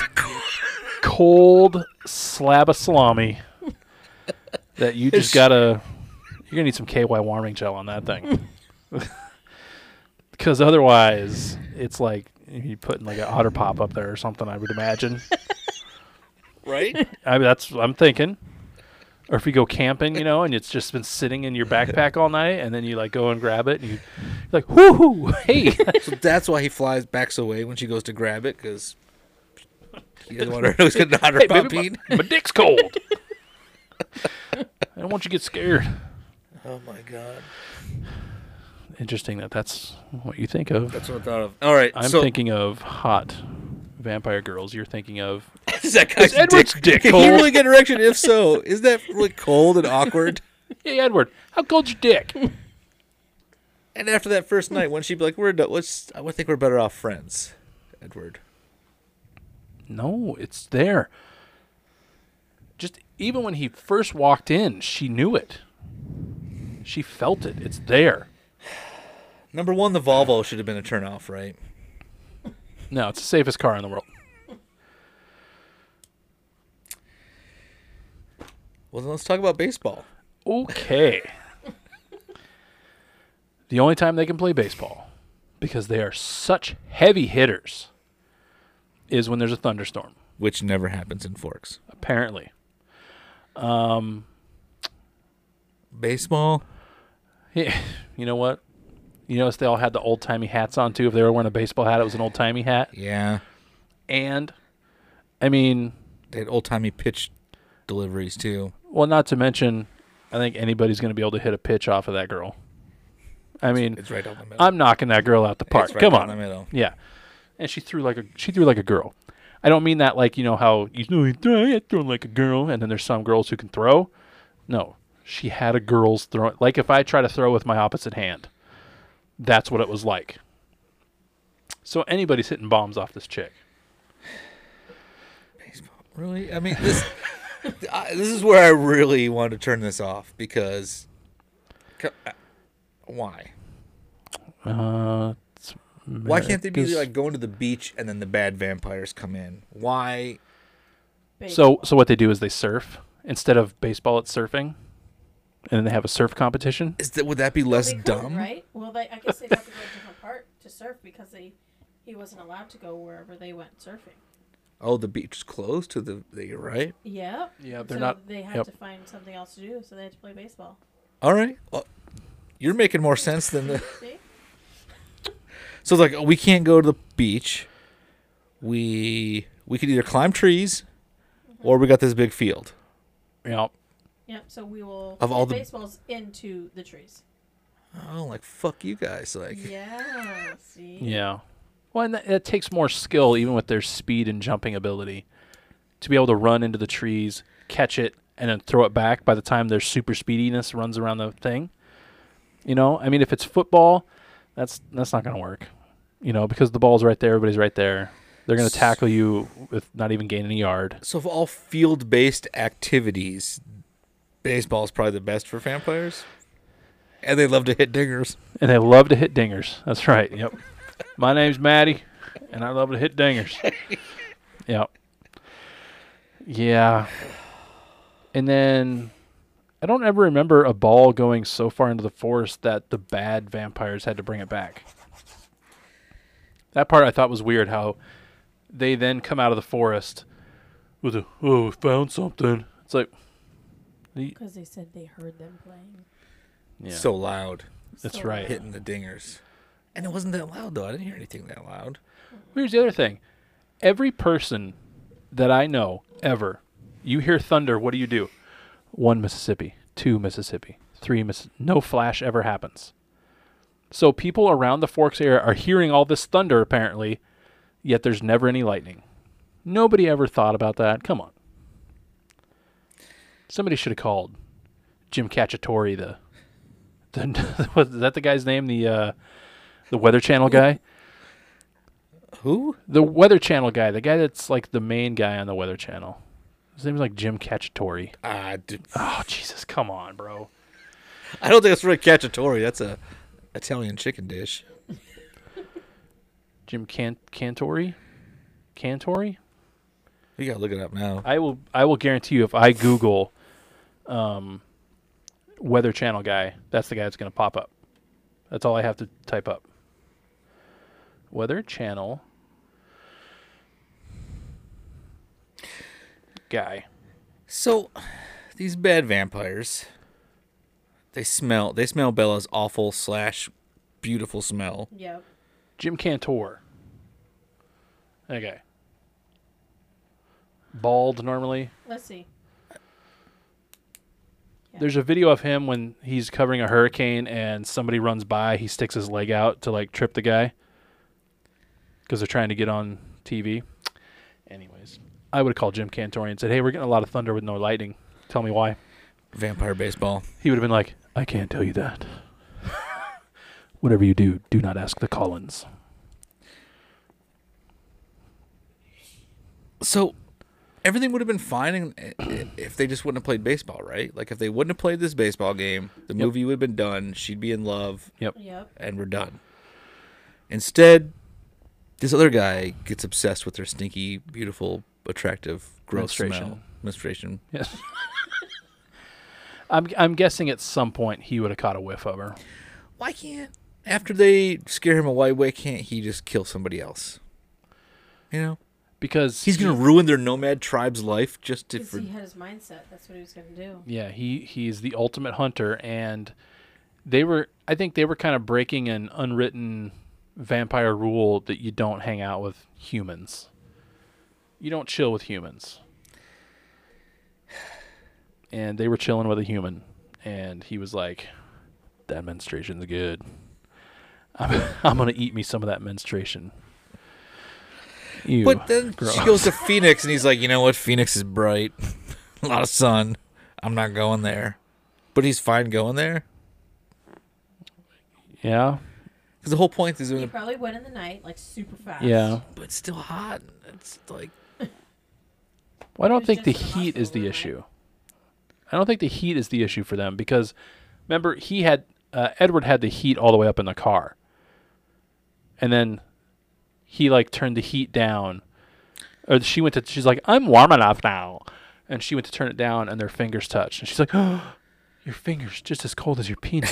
cold slab of salami that you just It's- gotta. You're gonna need some K Y warming gel on that thing, because otherwise, it's like you putting like an otter pop up there or something. I would imagine. right? I mean, that's what I'm thinking. Or if you go camping, you know, and it's just been sitting in your backpack all night, and then you like go and grab it, and you, you're like, whoo, hey. So that's why he flies backs away when she goes to grab it, because he doesn't want her to get an otter Hey, pop baby, peen. my, my dick's cold. I don't want you to get scared. Oh my god. Interesting that that's what you think of. That's what I thought of. All right. I'm so thinking of hot vampire girls. You're thinking of is that guy's Edward's dick Can cold? he really get an erection? If so, is that really cold and awkward? hey Edward, how cold's your dick? And after that first night, when she'd be like, "We're done. Let's," I would think we're better off friends, Edward. No, it's there. Just even when he first walked in, she knew it. She felt it. It's there. Number one, the Volvo should have been a turnoff, right? No, it's the safest car in the world. Well, then let's talk about baseball. Okay. The only time they can play baseball, because they are such heavy hitters, is when there's a thunderstorm. Which never happens in Forks. Apparently. Um, Baseball? yeah, you know what? You notice they all had the old timey hats on too. If they were wearing a baseball hat, it was an old timey hat. Yeah. And, I mean, They had old-timey pitch deliveries, too. well, not to mention, I think anybody's going to be able to hit a pitch off of that girl. I mean, It's right down the middle. I'm knocking that girl out the park. It's right Come down on, the middle. yeah. And she threw like a she threw like a girl. I don't mean that like, you know, how you know, you throw like a girl, and then there's some girls who can throw. No, she had a girl's throw. Like if I try to throw with my opposite hand, that's what it was like. So anybody's hitting bombs off this chick. Baseball, really? I mean, this I, this is where I really want to turn this off because co- uh, why? Uh, it's Why can't they be America's- like going to the beach and then the bad vampires come in? Why? So so what they do is they surf instead of baseball. It's surfing, and then they have a surf competition. Is that would that be less They could, dumb? right? Well, they, I guess they'd have to go to a different part to surf because they he wasn't allowed to go wherever they went surfing. Oh, the beach is closed to the. the you're right. Yep. Yeah, they're so not. They had yep. to find something else to do, so they had to play baseball. All right. Well, you're making more sense than the. See? So it's like we can't go to the beach. We we could either climb trees, or we got this big field. Yep. Yep. So we will Of all hit the- baseballs into the trees. Oh, like fuck you guys! Like Yeah. See. Yeah. Well, and that, it takes more skill, even with their speed and jumping ability, to be able to run into the trees, catch it, and then throw it back by the time their super speediness runs around the thing. You know, I mean, if it's football, that's that's not going to work. You know, because the ball's right there, everybody's right there. They're going to tackle you with not even gaining a yard. so, of all field-based activities, baseball is probably the best for vampires, and they love to hit dingers. And they love to hit dingers. That's right. Yep. My name's Maddie, and I love to hit dingers. Yep. Yeah. And then I don't ever remember a ball going so far into the forest that the bad vampires had to bring it back. That part I thought was weird, how they then come out of the forest with a, oh, found something. It's like, Because they said they heard them playing. yeah, So loud, that's So right. loud. hitting the dingers, and it wasn't that loud though. I didn't hear anything that loud. Here's the other thing. Every person that I know ever, you hear thunder, what do you do? One Mississippi, two Mississippi, three Miss. No flash ever happens. So people around the Forks area are hearing all this thunder apparently, yet there's never any lightning. Nobody ever thought about that. Come on. Somebody should have called Jim Cacciatore, the, the was that the guy's name? The uh, the Weather Channel guy. Who? The Weather Channel guy, the guy that's like the main guy on the Weather Channel. His name's like Jim Cacciatore. Ah, dude. Oh, Jesus, come on, bro. I don't think it's really cacciatore. That's a Italian chicken dish. Jim Can- Cantori? Cantori? You gotta look it up now. I will I will guarantee you if I Google um, Weather Channel guy, that's the guy that's going to pop up. That's all I have to type up. Weather Channel guy. So, these bad vampires, they smell. They smell Bella's awful slash beautiful smell. Yep. Jim Cantor. Okay. Bald normally. Let's see. Yeah. There's a video of him when he's covering a hurricane and somebody runs by. He sticks his leg out to like trip the guy because they're trying to get on T V. Anyways, I would have called Jim Cantori and said, "Hey, we're getting a lot of thunder with no lightning. Tell me why." Vampire baseball. He would have been like, "I can't tell you that. Whatever you do, do not ask the Collins." So, everything would have been fine in- i- if they just wouldn't have played baseball, right? Like if they wouldn't have played this baseball game, the Yep. movie would have been done. She'd be in love, Yep. Yep. and we're done. Instead, this other guy gets obsessed with her stinky, beautiful, attractive, gross Menstruation. smell. Menstruation. Yes. I'm I'm guessing at some point he would have caught a whiff of her. Why can't after they scare him away? Why can't he just kill somebody else? You know, Because he's gonna ruin their nomad tribe's life just to. Because For, he had his mindset. That's what he was going to do. Yeah, he he's the ultimate hunter, and they were. I think they were kind of breaking an unwritten vampire rule that you don't hang out with humans. You don't chill with humans. And they were chilling with a human, and he was like, "That menstruation's good. I'm I'm gonna eat me some of that menstruation." Ew. But then Gross. she goes to Phoenix, and he's like, you know what? Phoenix is bright. A lot of sun. I'm not going there. But he's fine going there. Yeah. Because the whole point is... He Doing probably went in the night, like super fast. Yeah. but it's still hot. It's like... Well, I don't was think the just in the heat is the hospital, issue. I don't think the heat is the issue for them because, remember, he had uh, Edward had the heat all the way up in the car, and then he like turned the heat down, or she went to. She's like, "I'm warm enough now," and she went to turn it down, and their fingers touched, and she's like, "Oh, your fingers just as cold as your penis."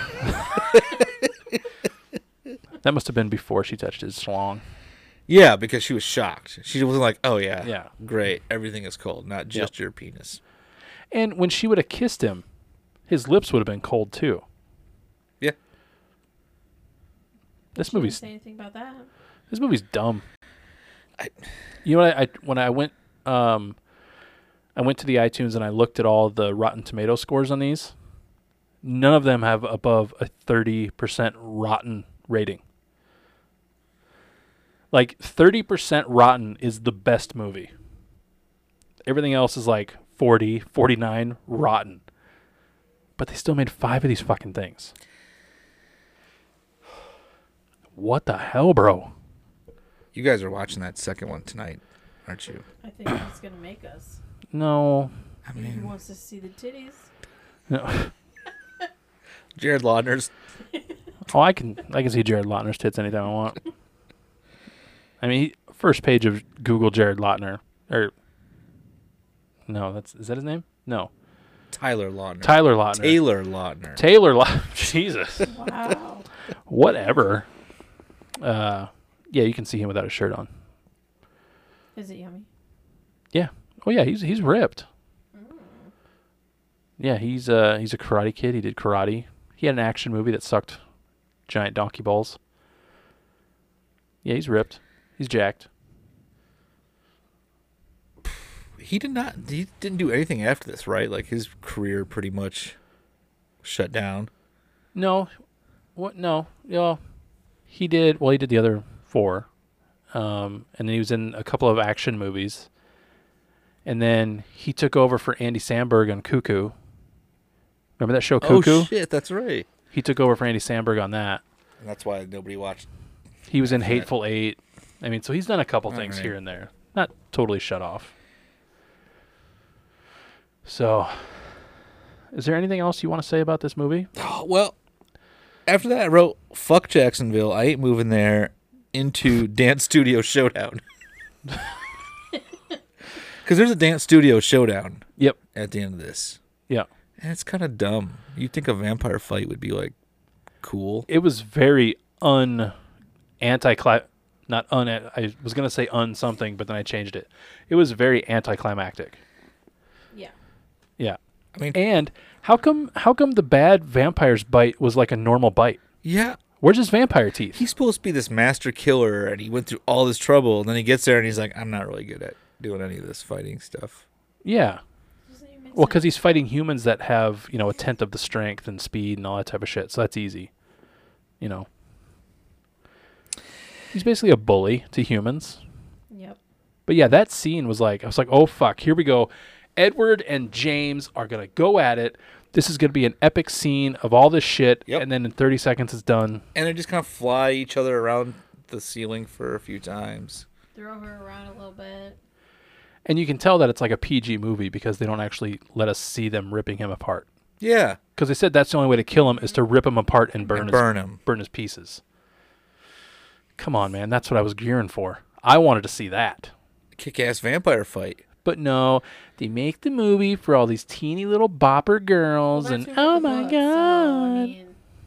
That must have been before she touched his schlong. Yeah, because she was shocked. She wasn't like, oh, yeah, Yeah. great. Everything is cold, not just Yep. your penis. And when she would have kissed him, his lips would have been cold too. Yeah. This She didn't movie's say anything about that. this movie's dumb. I- You know what? I, I when I went um, I went to the iTunes and I looked at all the Rotten Tomato scores on these. None of them have above a thirty percent rotten rating. Like thirty percent rotten is the best movie. Everything else is like forty, forty-nine rotten. But they still made five of these fucking things. What the hell, bro? You guys are watching that second one tonight, aren't you? I think he's gonna make us. No. I He mean, wants to see the titties. No. Jared Laudner's... Oh, I can I can see Jared Lautner's tits anytime I want. I mean, he, first page of Google Jared Lautner, or no, that's is that his name? No, Tyler Lautner. Tyler Lautner. Taylor Lautner. Taylor Lautner. Jesus, Wow. whatever. Uh, yeah, you can see him without a shirt on. Is it yummy? Yeah. Oh yeah, he's he's ripped. Yeah, he's uh he's a karate kid. He did karate. He had an action movie that sucked giant donkey balls. Yeah, he's ripped. He's jacked. He did not... He didn't do anything after this, right? Like, his career pretty much shut down. No, what? No, yeah, he did. Well, he did the other four, um, and then he was in a couple of action movies, and then he took over for Andy Samberg on Cuckoo. Remember that show, Cuckoo? Oh, shit, that's right. He took over for Andy Samberg on that. And that's why nobody watched. He was in That's right. Hateful Eight. I mean, so he's done a couple All things right. here and there. Not totally shut off. So, is there anything else you want to say about this movie? Oh, well, after that, I wrote, fuck Jacksonville. I ain't moving there into Dance Studio Showdown. Because there's a Dance Studio Showdown Yep. at the end of this. Yeah. And it's kind of dumb. You'd think a vampire fight would be, like, cool. It was very un anti not un I was going to say un something, but then I changed it. It was very anticlimactic. Yeah. Yeah. I mean, And how come how come the bad vampire's bite was like a normal bite? yeah, Where's his vampire teeth? he's supposed to be this master killer, and he went through all this trouble, and then he gets there, and he's like, I'm not really good at doing any of this fighting stuff. Yeah. Doesn't even make Well, because sense. he's fighting humans that have, you know, a tenth of the strength and speed and all that type of shit. So that's easy. You know. He's basically a bully to humans. Yep. But yeah, that scene was like, I was like, oh, fuck, here we go. Edward and James are going to go at it. This is going to be an epic scene of all this shit. Yep. And then in thirty seconds, it's done. And they just kind of fly each other around the ceiling for a few times. Throw her around a little bit. And you can tell that it's like a P G movie because they don't actually let us see them ripping him apart. Yeah. Because they said that's the only way to kill him is to rip him apart and burn, And his, burn him. burn his pieces. Come on, man. That's what I was gearing for. I wanted to see that. Kick-ass vampire fight. But no, they make the movie for all these teeny little bopper girls, Well, and that's who oh wrote the my book, god, so, I mean,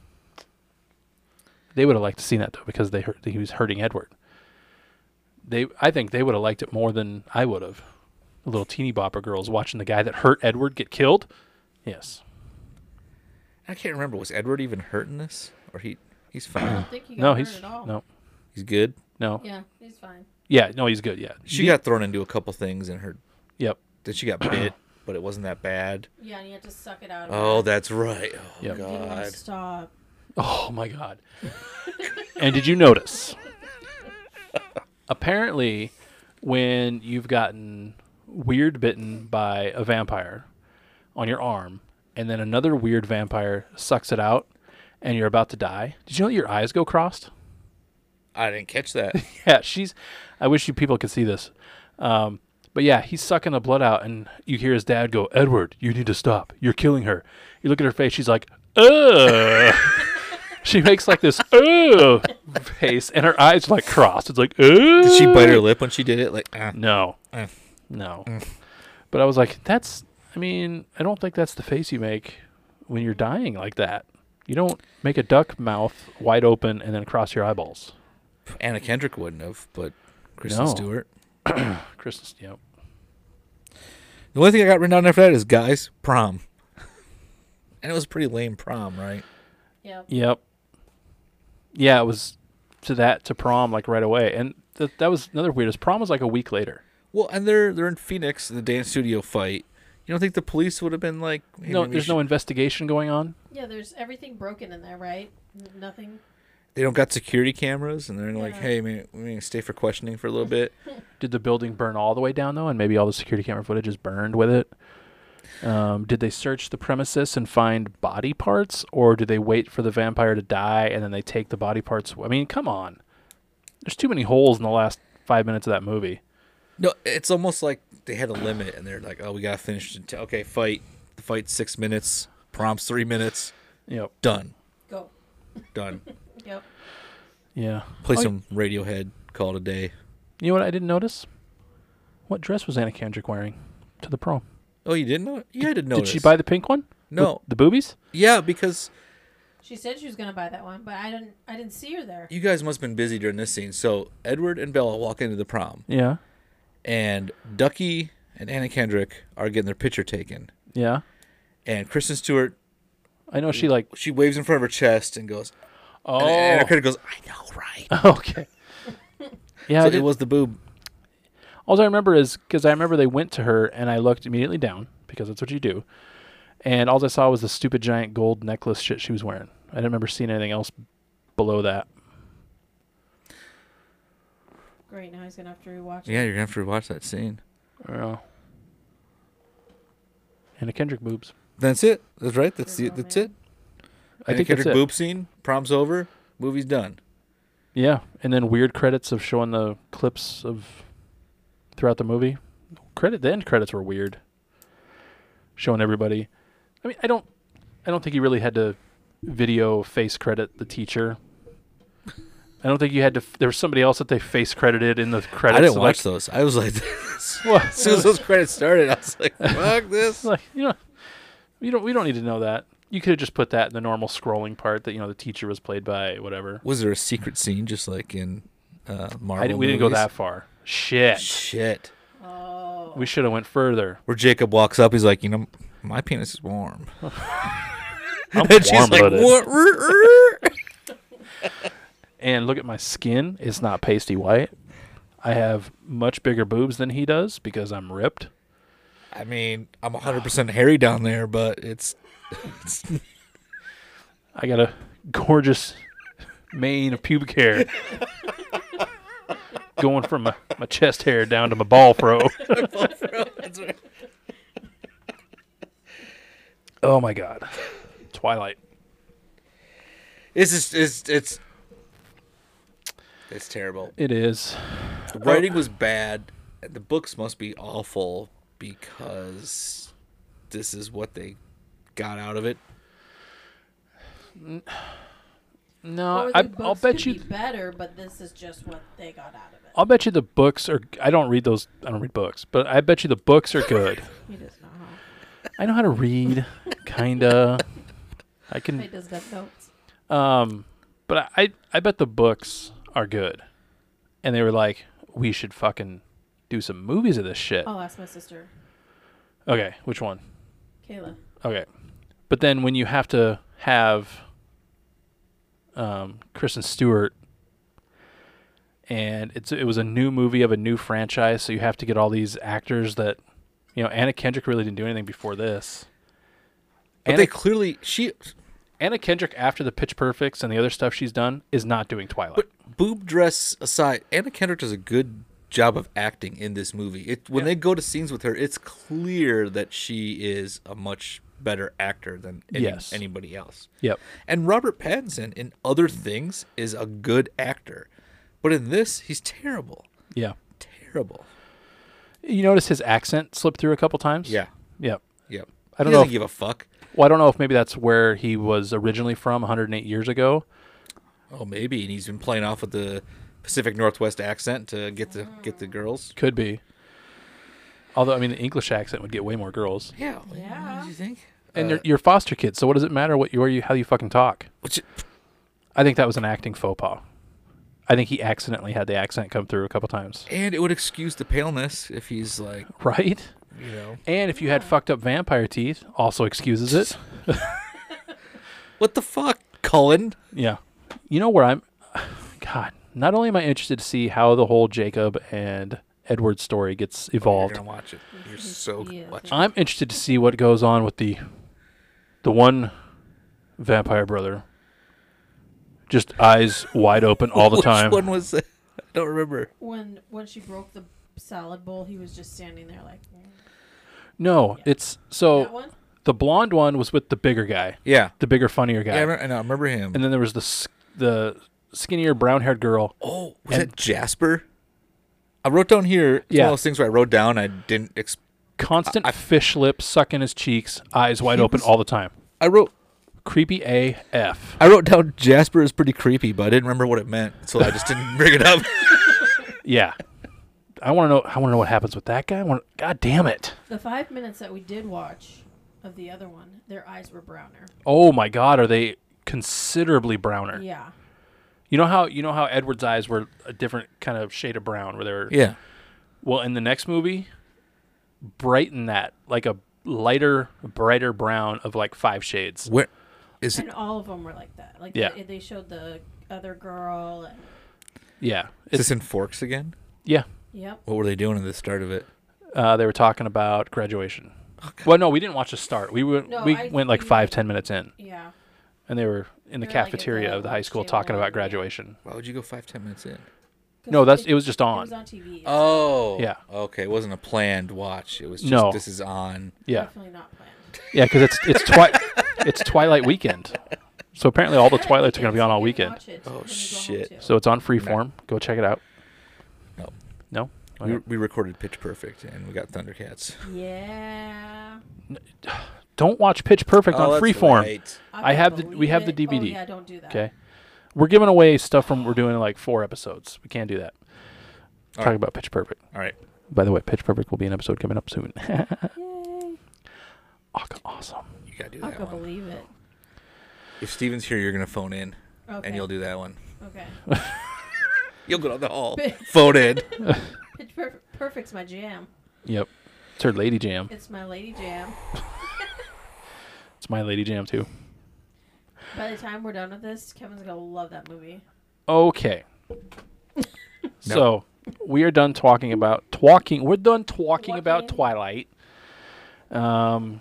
they would have liked to see that though because they hurt, he was hurting Edward. They, I think they would have liked it more than I would have. The little teeny bopper girls watching the guy that hurt Edward get killed. Yes. I can't remember. Was Edward even hurt in this? Or he he's I fine. don't think he got No, hurt he's at all. no, He's good. no. Yeah, he's fine. Yeah, no, he's good. Yeah, She You- got thrown into a couple things and her Yep. then she got bit, but it wasn't that bad. Yeah, and you have to suck it out. Of Oh, her. that's right. Oh Yep. You don't god. stop. Oh my god. And did you notice? apparently, when you've gotten weird bitten by a vampire on your arm, and then another weird vampire sucks it out, and you're about to die, did you know that your eyes go crossed? I didn't catch that. Yeah, she's. I wish you people could see this. Um, but yeah, he's sucking the blood out, and you hear his dad go, "Edward, you need to stop. You're killing her." You look at her face. She's like, "Ugh." She makes like this "ugh" face, and her eyes are like crossed. It's like, "Ugh." Did she bite her lip when she did it? Like, ah. No, Eh. no. But I was like, that's. I mean, I don't think that's the face you make when you're dying like that. You don't make a duck mouth wide open and then cross your eyeballs. Anna Kendrick wouldn't have, but Kristen No. Stewart. Kristen, yep. The only thing I got written down after that is guys prom, and it was a pretty lame prom, right? Yep. Yep. Yeah, it was to that to prom like right away, and th- that was another weirdest. Prom was like a week later. Well, and they're they're in Phoenix in the dance studio fight. You don't think the police would have been like, hey, No, maybe we there's should- no investigation going on. Yeah, there's everything broken in there, right? N- Nothing. They don't got security cameras, and they're like, Yeah. hey, man, we may stay for questioning for a little bit. Did the building burn all the way down though, and maybe all the security camera footage is burned with it? Um, did they search the premises and find body parts, or did they wait for the vampire to die and then they take the body parts? I mean, come on. There's too many holes in the last five minutes of that movie. No, it's almost like they had a limit, and they're like, oh, we gotta finish. In t- okay, fight. The fight's six minutes. Prom's three minutes. Yep. Done. Go. Done. Yep. Yeah. Play Oh, some Radiohead. Call it a day. You know what I didn't notice? What dress was Anna Kendrick wearing to the prom? Oh, you didn't know? You had to notice. Did she buy the pink one? No. With the boobies? Yeah, because She said she was gonna buy that one, but I didn't. I didn't see her there. you guys must have been busy during this scene. So Edward and Bella walk into the prom, Yeah. and Ducky and Anna Kendrick are getting their picture taken. Yeah. And Kristen Stewart, I know she like. she waves in front of her chest and goes, Oh. and Anna Kendrick goes, I know, right? Okay. Yeah. So I it did- was the boob. All I remember is because I remember they went to her and I looked immediately down because that's what you do. And all I saw was the stupid giant gold necklace shit she was wearing. I didn't remember seeing anything else below that. Great. Now he's gonna have to rewatch it. Yeah, you're gonna have to rewatch that scene. Yeah. Anna Kendrick boobs. That's it. That's right. That's the, Oh, that's man. it. I Anna think that's Kendrick it. boob scene. Prom's over. Movie's done. Yeah, and then weird credits of showing the clips of throughout the movie. Credit the end credits were weird. Showing everybody. I mean, I don't I don't think you really had to video face credit the teacher. I don't think you had to f- there was somebody else that they face credited in the credits. I didn't like, watch those. I was like, What? as soon as those credits started, I was like, fuck this. Like, you know, you don't we don't need to know that. You could have just put that in the normal scrolling part that, you know, the teacher was played by whatever. Was there a secret scene just like in uh, Marvel I didn't, we didn't go movies? that far. Shit. Shit. Oh. We should have went further. Where Jacob walks up, he's like, you know, my penis is warm. I'm And she's like, warm-blooded. what? And look at my skin. It's not pasty white. I have much bigger boobs than he does because I'm ripped. I mean, I'm one hundred percent hairy down there, but it's, it's I got a gorgeous mane of pubic hair. Going from my, my chest hair down to my ball fro. That's right. Oh my God. Twilight. It's just, it's it's it's terrible. It is. The writing was bad. The books must be awful because this is what they got out of it. No, Or I, the I'll books bet could you. be better, but this is just what they got out of it. I'll bet you the books are. I don't read those. I don't read books, but I bet you the books are good. He does not. Huh? I know how to read, kinda. I He can. does got notes. Um, but I, I bet the books are good, and they were like, we should fucking do some movies of this shit. I'll ask my sister, Okay, which one? Kayla. Okay, but then when you have to have um, Kristen Stewart, and it's it was a new movie of a new franchise, so you have to get all these actors that, you know, Anna Kendrick really didn't do anything before this. But Anna, they clearly she Anna Kendrick, after the Pitch Perfects and the other stuff she's done, is not doing Twilight. but boob dress aside, Anna Kendrick does a good job of acting in this movie. It when Yeah. they go to scenes with her, it's clear that she is a much better actor than any, Yes. anybody else. Yep. And Robert Pattinson in other things is a good actor, but in this, he's terrible. Yeah. Terrible. You notice his accent slipped through a couple times? Yeah. Yep. Yep. I don't he know doesn't if- give a fuck. Well, I don't know if maybe that's where he was originally from one hundred eight years ago. Oh, maybe. And he's been playing off with the Pacific Northwest accent to get the get the girls. Could be. Although, I mean, the English accent would get way more girls. Yeah. Yeah. What do you think? And Uh, you're, you're foster kids, so what does it matter what you, where you, how you fucking talk? which, I think that was an acting faux pas. I think he accidentally had the accent come through a couple times. and it would excuse the paleness if he's like, Right? you know, And if you had fucked up vampire teeth, also excuses it. what the fuck, Cullen? Yeah. You know where I'm... God, not only am I interested to see how the whole Jacob and Edward story gets evolved, You're gonna watch it. You're so Yeah. watch it. I'm interested to see what goes on with the the one vampire brother. Just eyes wide open all the Which time. one was that? I don't remember. When when she broke the salad bowl, he was just standing there like mm. No, Yeah. it's so that one. the blonde one was with the bigger guy, Yeah. the bigger, funnier guy, Yeah, I, remember, I know, I remember him. and then there was the s- the skinnier, brown-haired girl. oh, was and- that Jasper? I wrote down here. It's Yeah. one of those things where I wrote down. I didn't. Ex- Constant I- fish lips, sucking his cheeks, eyes wide He open was- all the time. I wrote. Creepy A F. I wrote down Jasper is pretty creepy, but I didn't remember what it meant, so I just didn't bring it up. Yeah. I want to know. I want to know what happens with that guy. I wanna, God damn it! The five minutes that we did watch of the other one, their eyes were browner. Oh my God, are they considerably browner? Yeah. You know how you know how Edward's eyes were a different kind of shade of brown, where they were. Yeah. Well, in the next movie, brighten that like a lighter, brighter brown of like five shades. Where is it? And all of them were like that. Like Yeah. they, they showed the other girl. And, Yeah. Is It's, this in Forks again? yeah. yep. What were they doing at the start of it? Uh, they were talking about graduation. Well, no, we didn't watch the start. We went. No, we I- went like we five, went- ten minutes in, Yeah. and they were in the They were, like, at cafeteria the of the high lunch school table talking about and- yeah. graduation. Why would you go five, ten minutes in? 'Cause No, that's it, it was just it on. was on T V. Oh. Yeah. Okay. It wasn't a planned watch. It was just No. this is on. Yeah, Definitely not planned. yeah, because it's it's twi- it's Twilight weekend, so apparently all the Twilights are going to be on all You can weekend. watch it Oh, when you go home, shit. too. So it's on Freeform. Go check it out. No. No. We, Okay. we recorded Pitch Perfect and we got Thundercats. Yeah. Don't watch Pitch Perfect Oh, on that's Freeform. right. I have the- we believe have the it. D V D. Oh, yeah, don't do that. Okay. We're giving away stuff from we're doing like four episodes. We can't do that. All Talk right. about Pitch Perfect. All right. By the way, Pitch Perfect will be an episode coming up soon. Yay. Awesome. You got to do I that can one. believe it. If Steven's here, you're going to phone in Okay. and you'll do that one. Okay. You'll go down the hall. Pitch phone in. Perfect. Perfect's my jam. Yep. It's her lady jam. It's my lady jam. It's my lady jam too. By the time we're done with this, Kevin's gonna love that movie. Okay. So we are done talking about talking. We're done talking about Talking. Twilight. Um,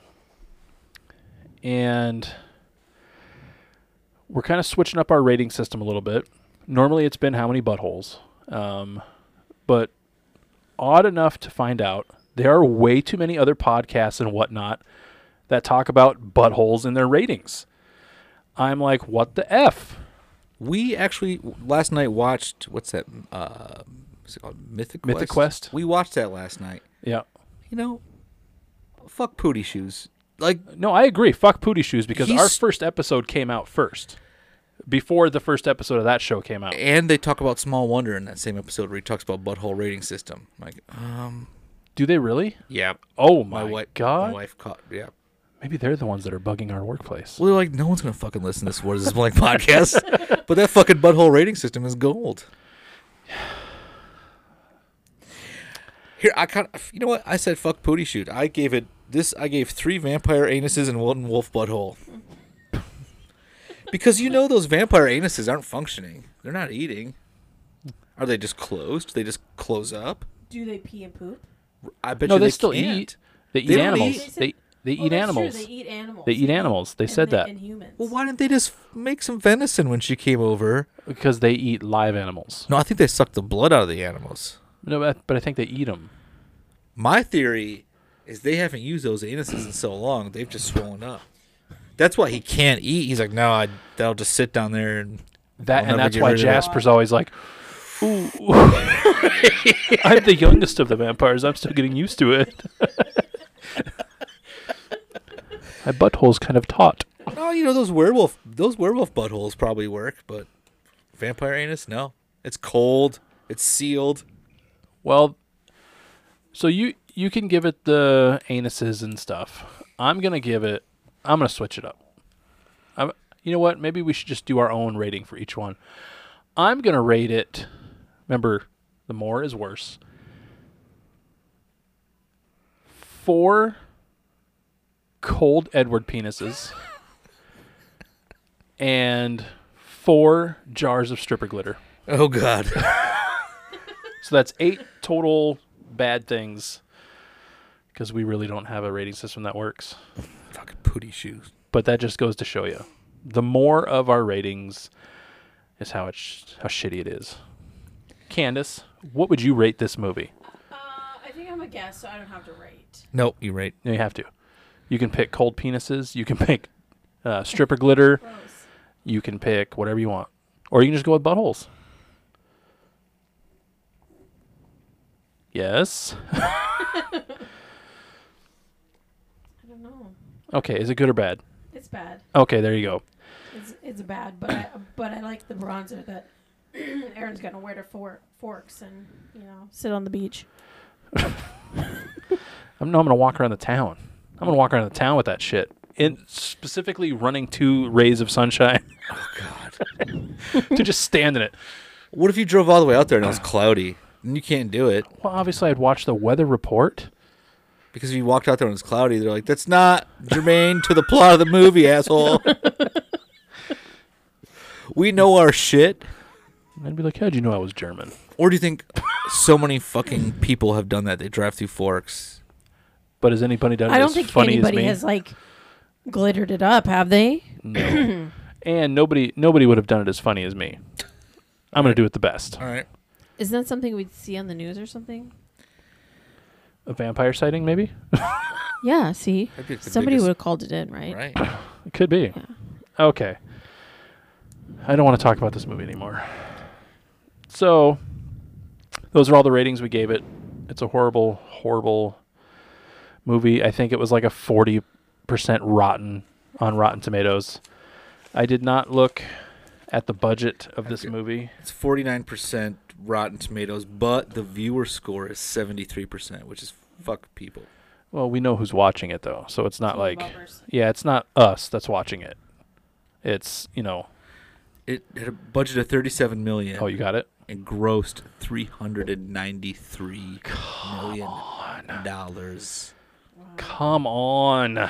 and we're kind of switching up our rating system a little bit. Normally, it's been how many buttholes, um, but odd enough to find out, there are way too many other podcasts and whatnot that talk about buttholes in their ratings. I'm like, what the f? We actually last night watched what's that? Uh, what's it called? Mythic Quest. Mythic Quest? We watched that last night. Yeah. You know, fuck Pootie Shoes. Like, No, I agree. Fuck Pootie Shoes because our He's- first episode came out first. Before the first episode of that show came out. and they talk about Small Wonder in that same episode where he talks about butthole rating system. Like, um, Do they really? yeah. Oh my, My wife, god. my wife caught. Yeah. Maybe they're the ones that are bugging our workplace. Well, they're like, no one's gonna fucking listen to this. What is this blank podcast? But that fucking butthole rating system is gold. Here, I kind of, you know what? I said fuck Pootie Shoot. I gave it this. I gave three vampire anuses and one wolf butthole. Because you know those vampire anuses aren't functioning. They're not eating. Are they just closed? They just close up? Do they pee and poop? I bet No, you they, they still can't. eat. They eat They don't animals. eat- They They Oh, eat that's animals. True. They eat animals. They eat animals. They And said they- that And humans. Well, why didn't they just make some venison when she came over? because they eat live animals. No, I think they sucked the blood out of the animals. No, but, but I think they eat them. My theory is they haven't used those anuses in so long, they've just swollen up. That's why he can't eat. He's like, no, I, that'll just sit down there and That I'll and never that's get why rid of it. Jasper's always like, "Ooh, I'm the youngest of the vampires. I'm still getting used to it. My butthole's kind of taut." Oh, you know those werewolf those werewolf buttholes probably work, but vampire anus, no. It's cold. It's sealed. Well, so you you can give it the anuses and stuff. I'm gonna give it. I'm gonna switch it up. I'm, you know what? Maybe we should just do our own rating for each one. I'm gonna rate it. Remember, the more is worse. Four cold Edward penises and four jars of stripper glitter. Oh God. So that's eight total bad things because we really don't have a rating system that works. Fucking pooty shoes. But that just goes to show you. The more of our ratings is how it's how shitty it is. Candace, what would you rate this movie? Uh, I think I'm a guest, so I don't have to rate. Nope, you right. You have to. You can pick cold penises. You can pick uh, stripper glitter. Gross. You can pick whatever you want. Or you can just go with buttholes. Yes. I don't know. Okay, is it good or bad? It's bad. Okay, there you go. It's it's bad, but I, but I like the bronzer that Aaron's gonna wear to for, forks and you know sit on the beach. I'm no, I'm gonna walk around the town. I'm gonna walk around the town with that shit. In specifically running two rays of sunshine Oh God. to just stand in it. What if you drove all the way out there and it was cloudy? And you can't do it. Well, obviously, I'd watch the weather report. Because if you walked out there and it's cloudy, they're like, that's not germane to the plot of the movie, asshole. We know our shit. I'd be like, how'd you know I was German? Or do you think so many fucking people have done that? They drive through Forks. But has anybody done it I don't as think funny anybody as me? has like glittered it up, have they? No. And nobody nobody would have done it as funny as me. I'm going to do it the best. All right. Isn't that something we'd see on the news or something? A vampire sighting, maybe? Yeah. See, That'd be the somebody biggest- would have called it in, right? Right. It could be. Yeah. Okay. I don't want to talk about this movie anymore. So, those are all the ratings we gave it. It's a horrible, horrible movie. I think it was like a forty percent rotten on Rotten Tomatoes. I did not look at the budget of this Okay. movie. It's forty-nine percent Rotten Tomatoes, but the viewer score is seventy-three percent, which is fuck people. Well, we know who's watching it, though. So it's not Team like, lovers. yeah, it's not us that's watching it. It's, you know, It had a budget of thirty-seven million oh, you got it? and grossed three hundred ninety-three million dollars. Come on.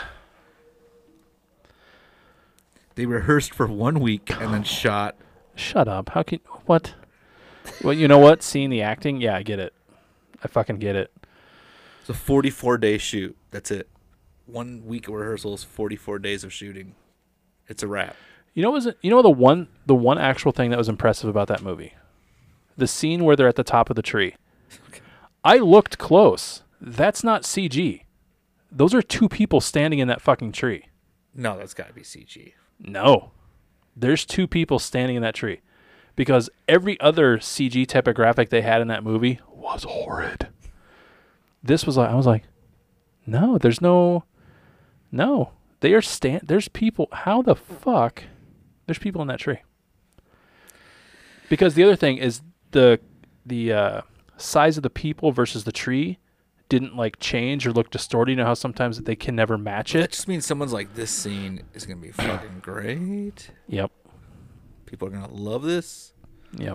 They rehearsed for one week and then shot. Shut up. How can, what? Well, you know what? Seeing the acting, yeah, I get it. I fucking get it. It's a forty-four day shoot. That's it. One week of rehearsals, forty-four days of shooting. It's a wrap. You know, was it, you know the one the one actual thing that was impressive about that movie, the scene where they're at the top of the tree. I looked close. That's not C G. Those are two people standing in that fucking tree. No, that's got to be C G. No, there's two people standing in that tree, because every other C G typographic they had in that movie was horrid. This was like I was like, no, there's no, no. They are stand. There's people. How the fuck? There's people in that tree. Because the other thing is the the uh, size of the people versus the tree didn't like change or look distorted. You know how sometimes they can never match That it. just means someone's like, this scene is going to be fucking great. Yep. People are going to love this. Yep.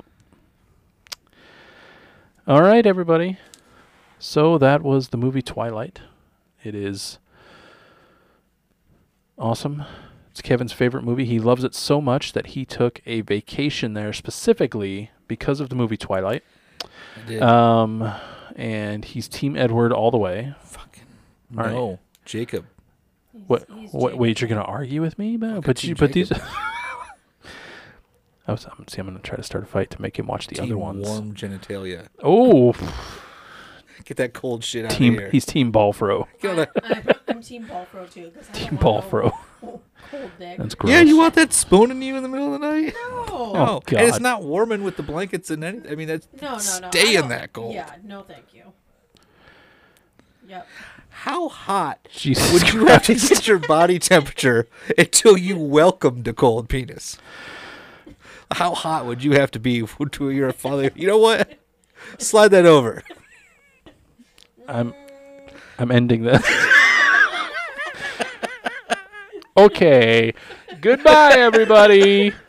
All right, everybody. So that was the movie Twilight. It is awesome. It's Kevin's favorite movie. He loves it so much that he took a vacation there specifically because of the movie Twilight. I did. Um, and he's Team Edward all the way. fucking all no. right. Jacob. What? he's What? Jacob. Wait, you're gonna argue with me, man? But Team you, but these. Jacob. I was. I'm, see, I'm gonna try to start a fight to make him watch the Team other ones. warm genitalia. Oh, Get that cold shit out team. of here. He's team ball fro. Get all that- I'm, I'm Team Balfro too. 'Cause I Team don't ball want no fro. cold dick. That's gross. yeah, you want that spooning you in the middle of the night? No. Oh, No, and it's God. not warming with the blankets and anything. I mean, that's No, no, no. stay I in don't- that cold. Yeah, no, thank you. Yep. How hot Jesus would you have to Christ. get your body temperature until you welcomed a cold penis? How hot would you have to be to your father? You know what? Slide that over. I'm. I'm ending this. Okay. Goodbye, everybody.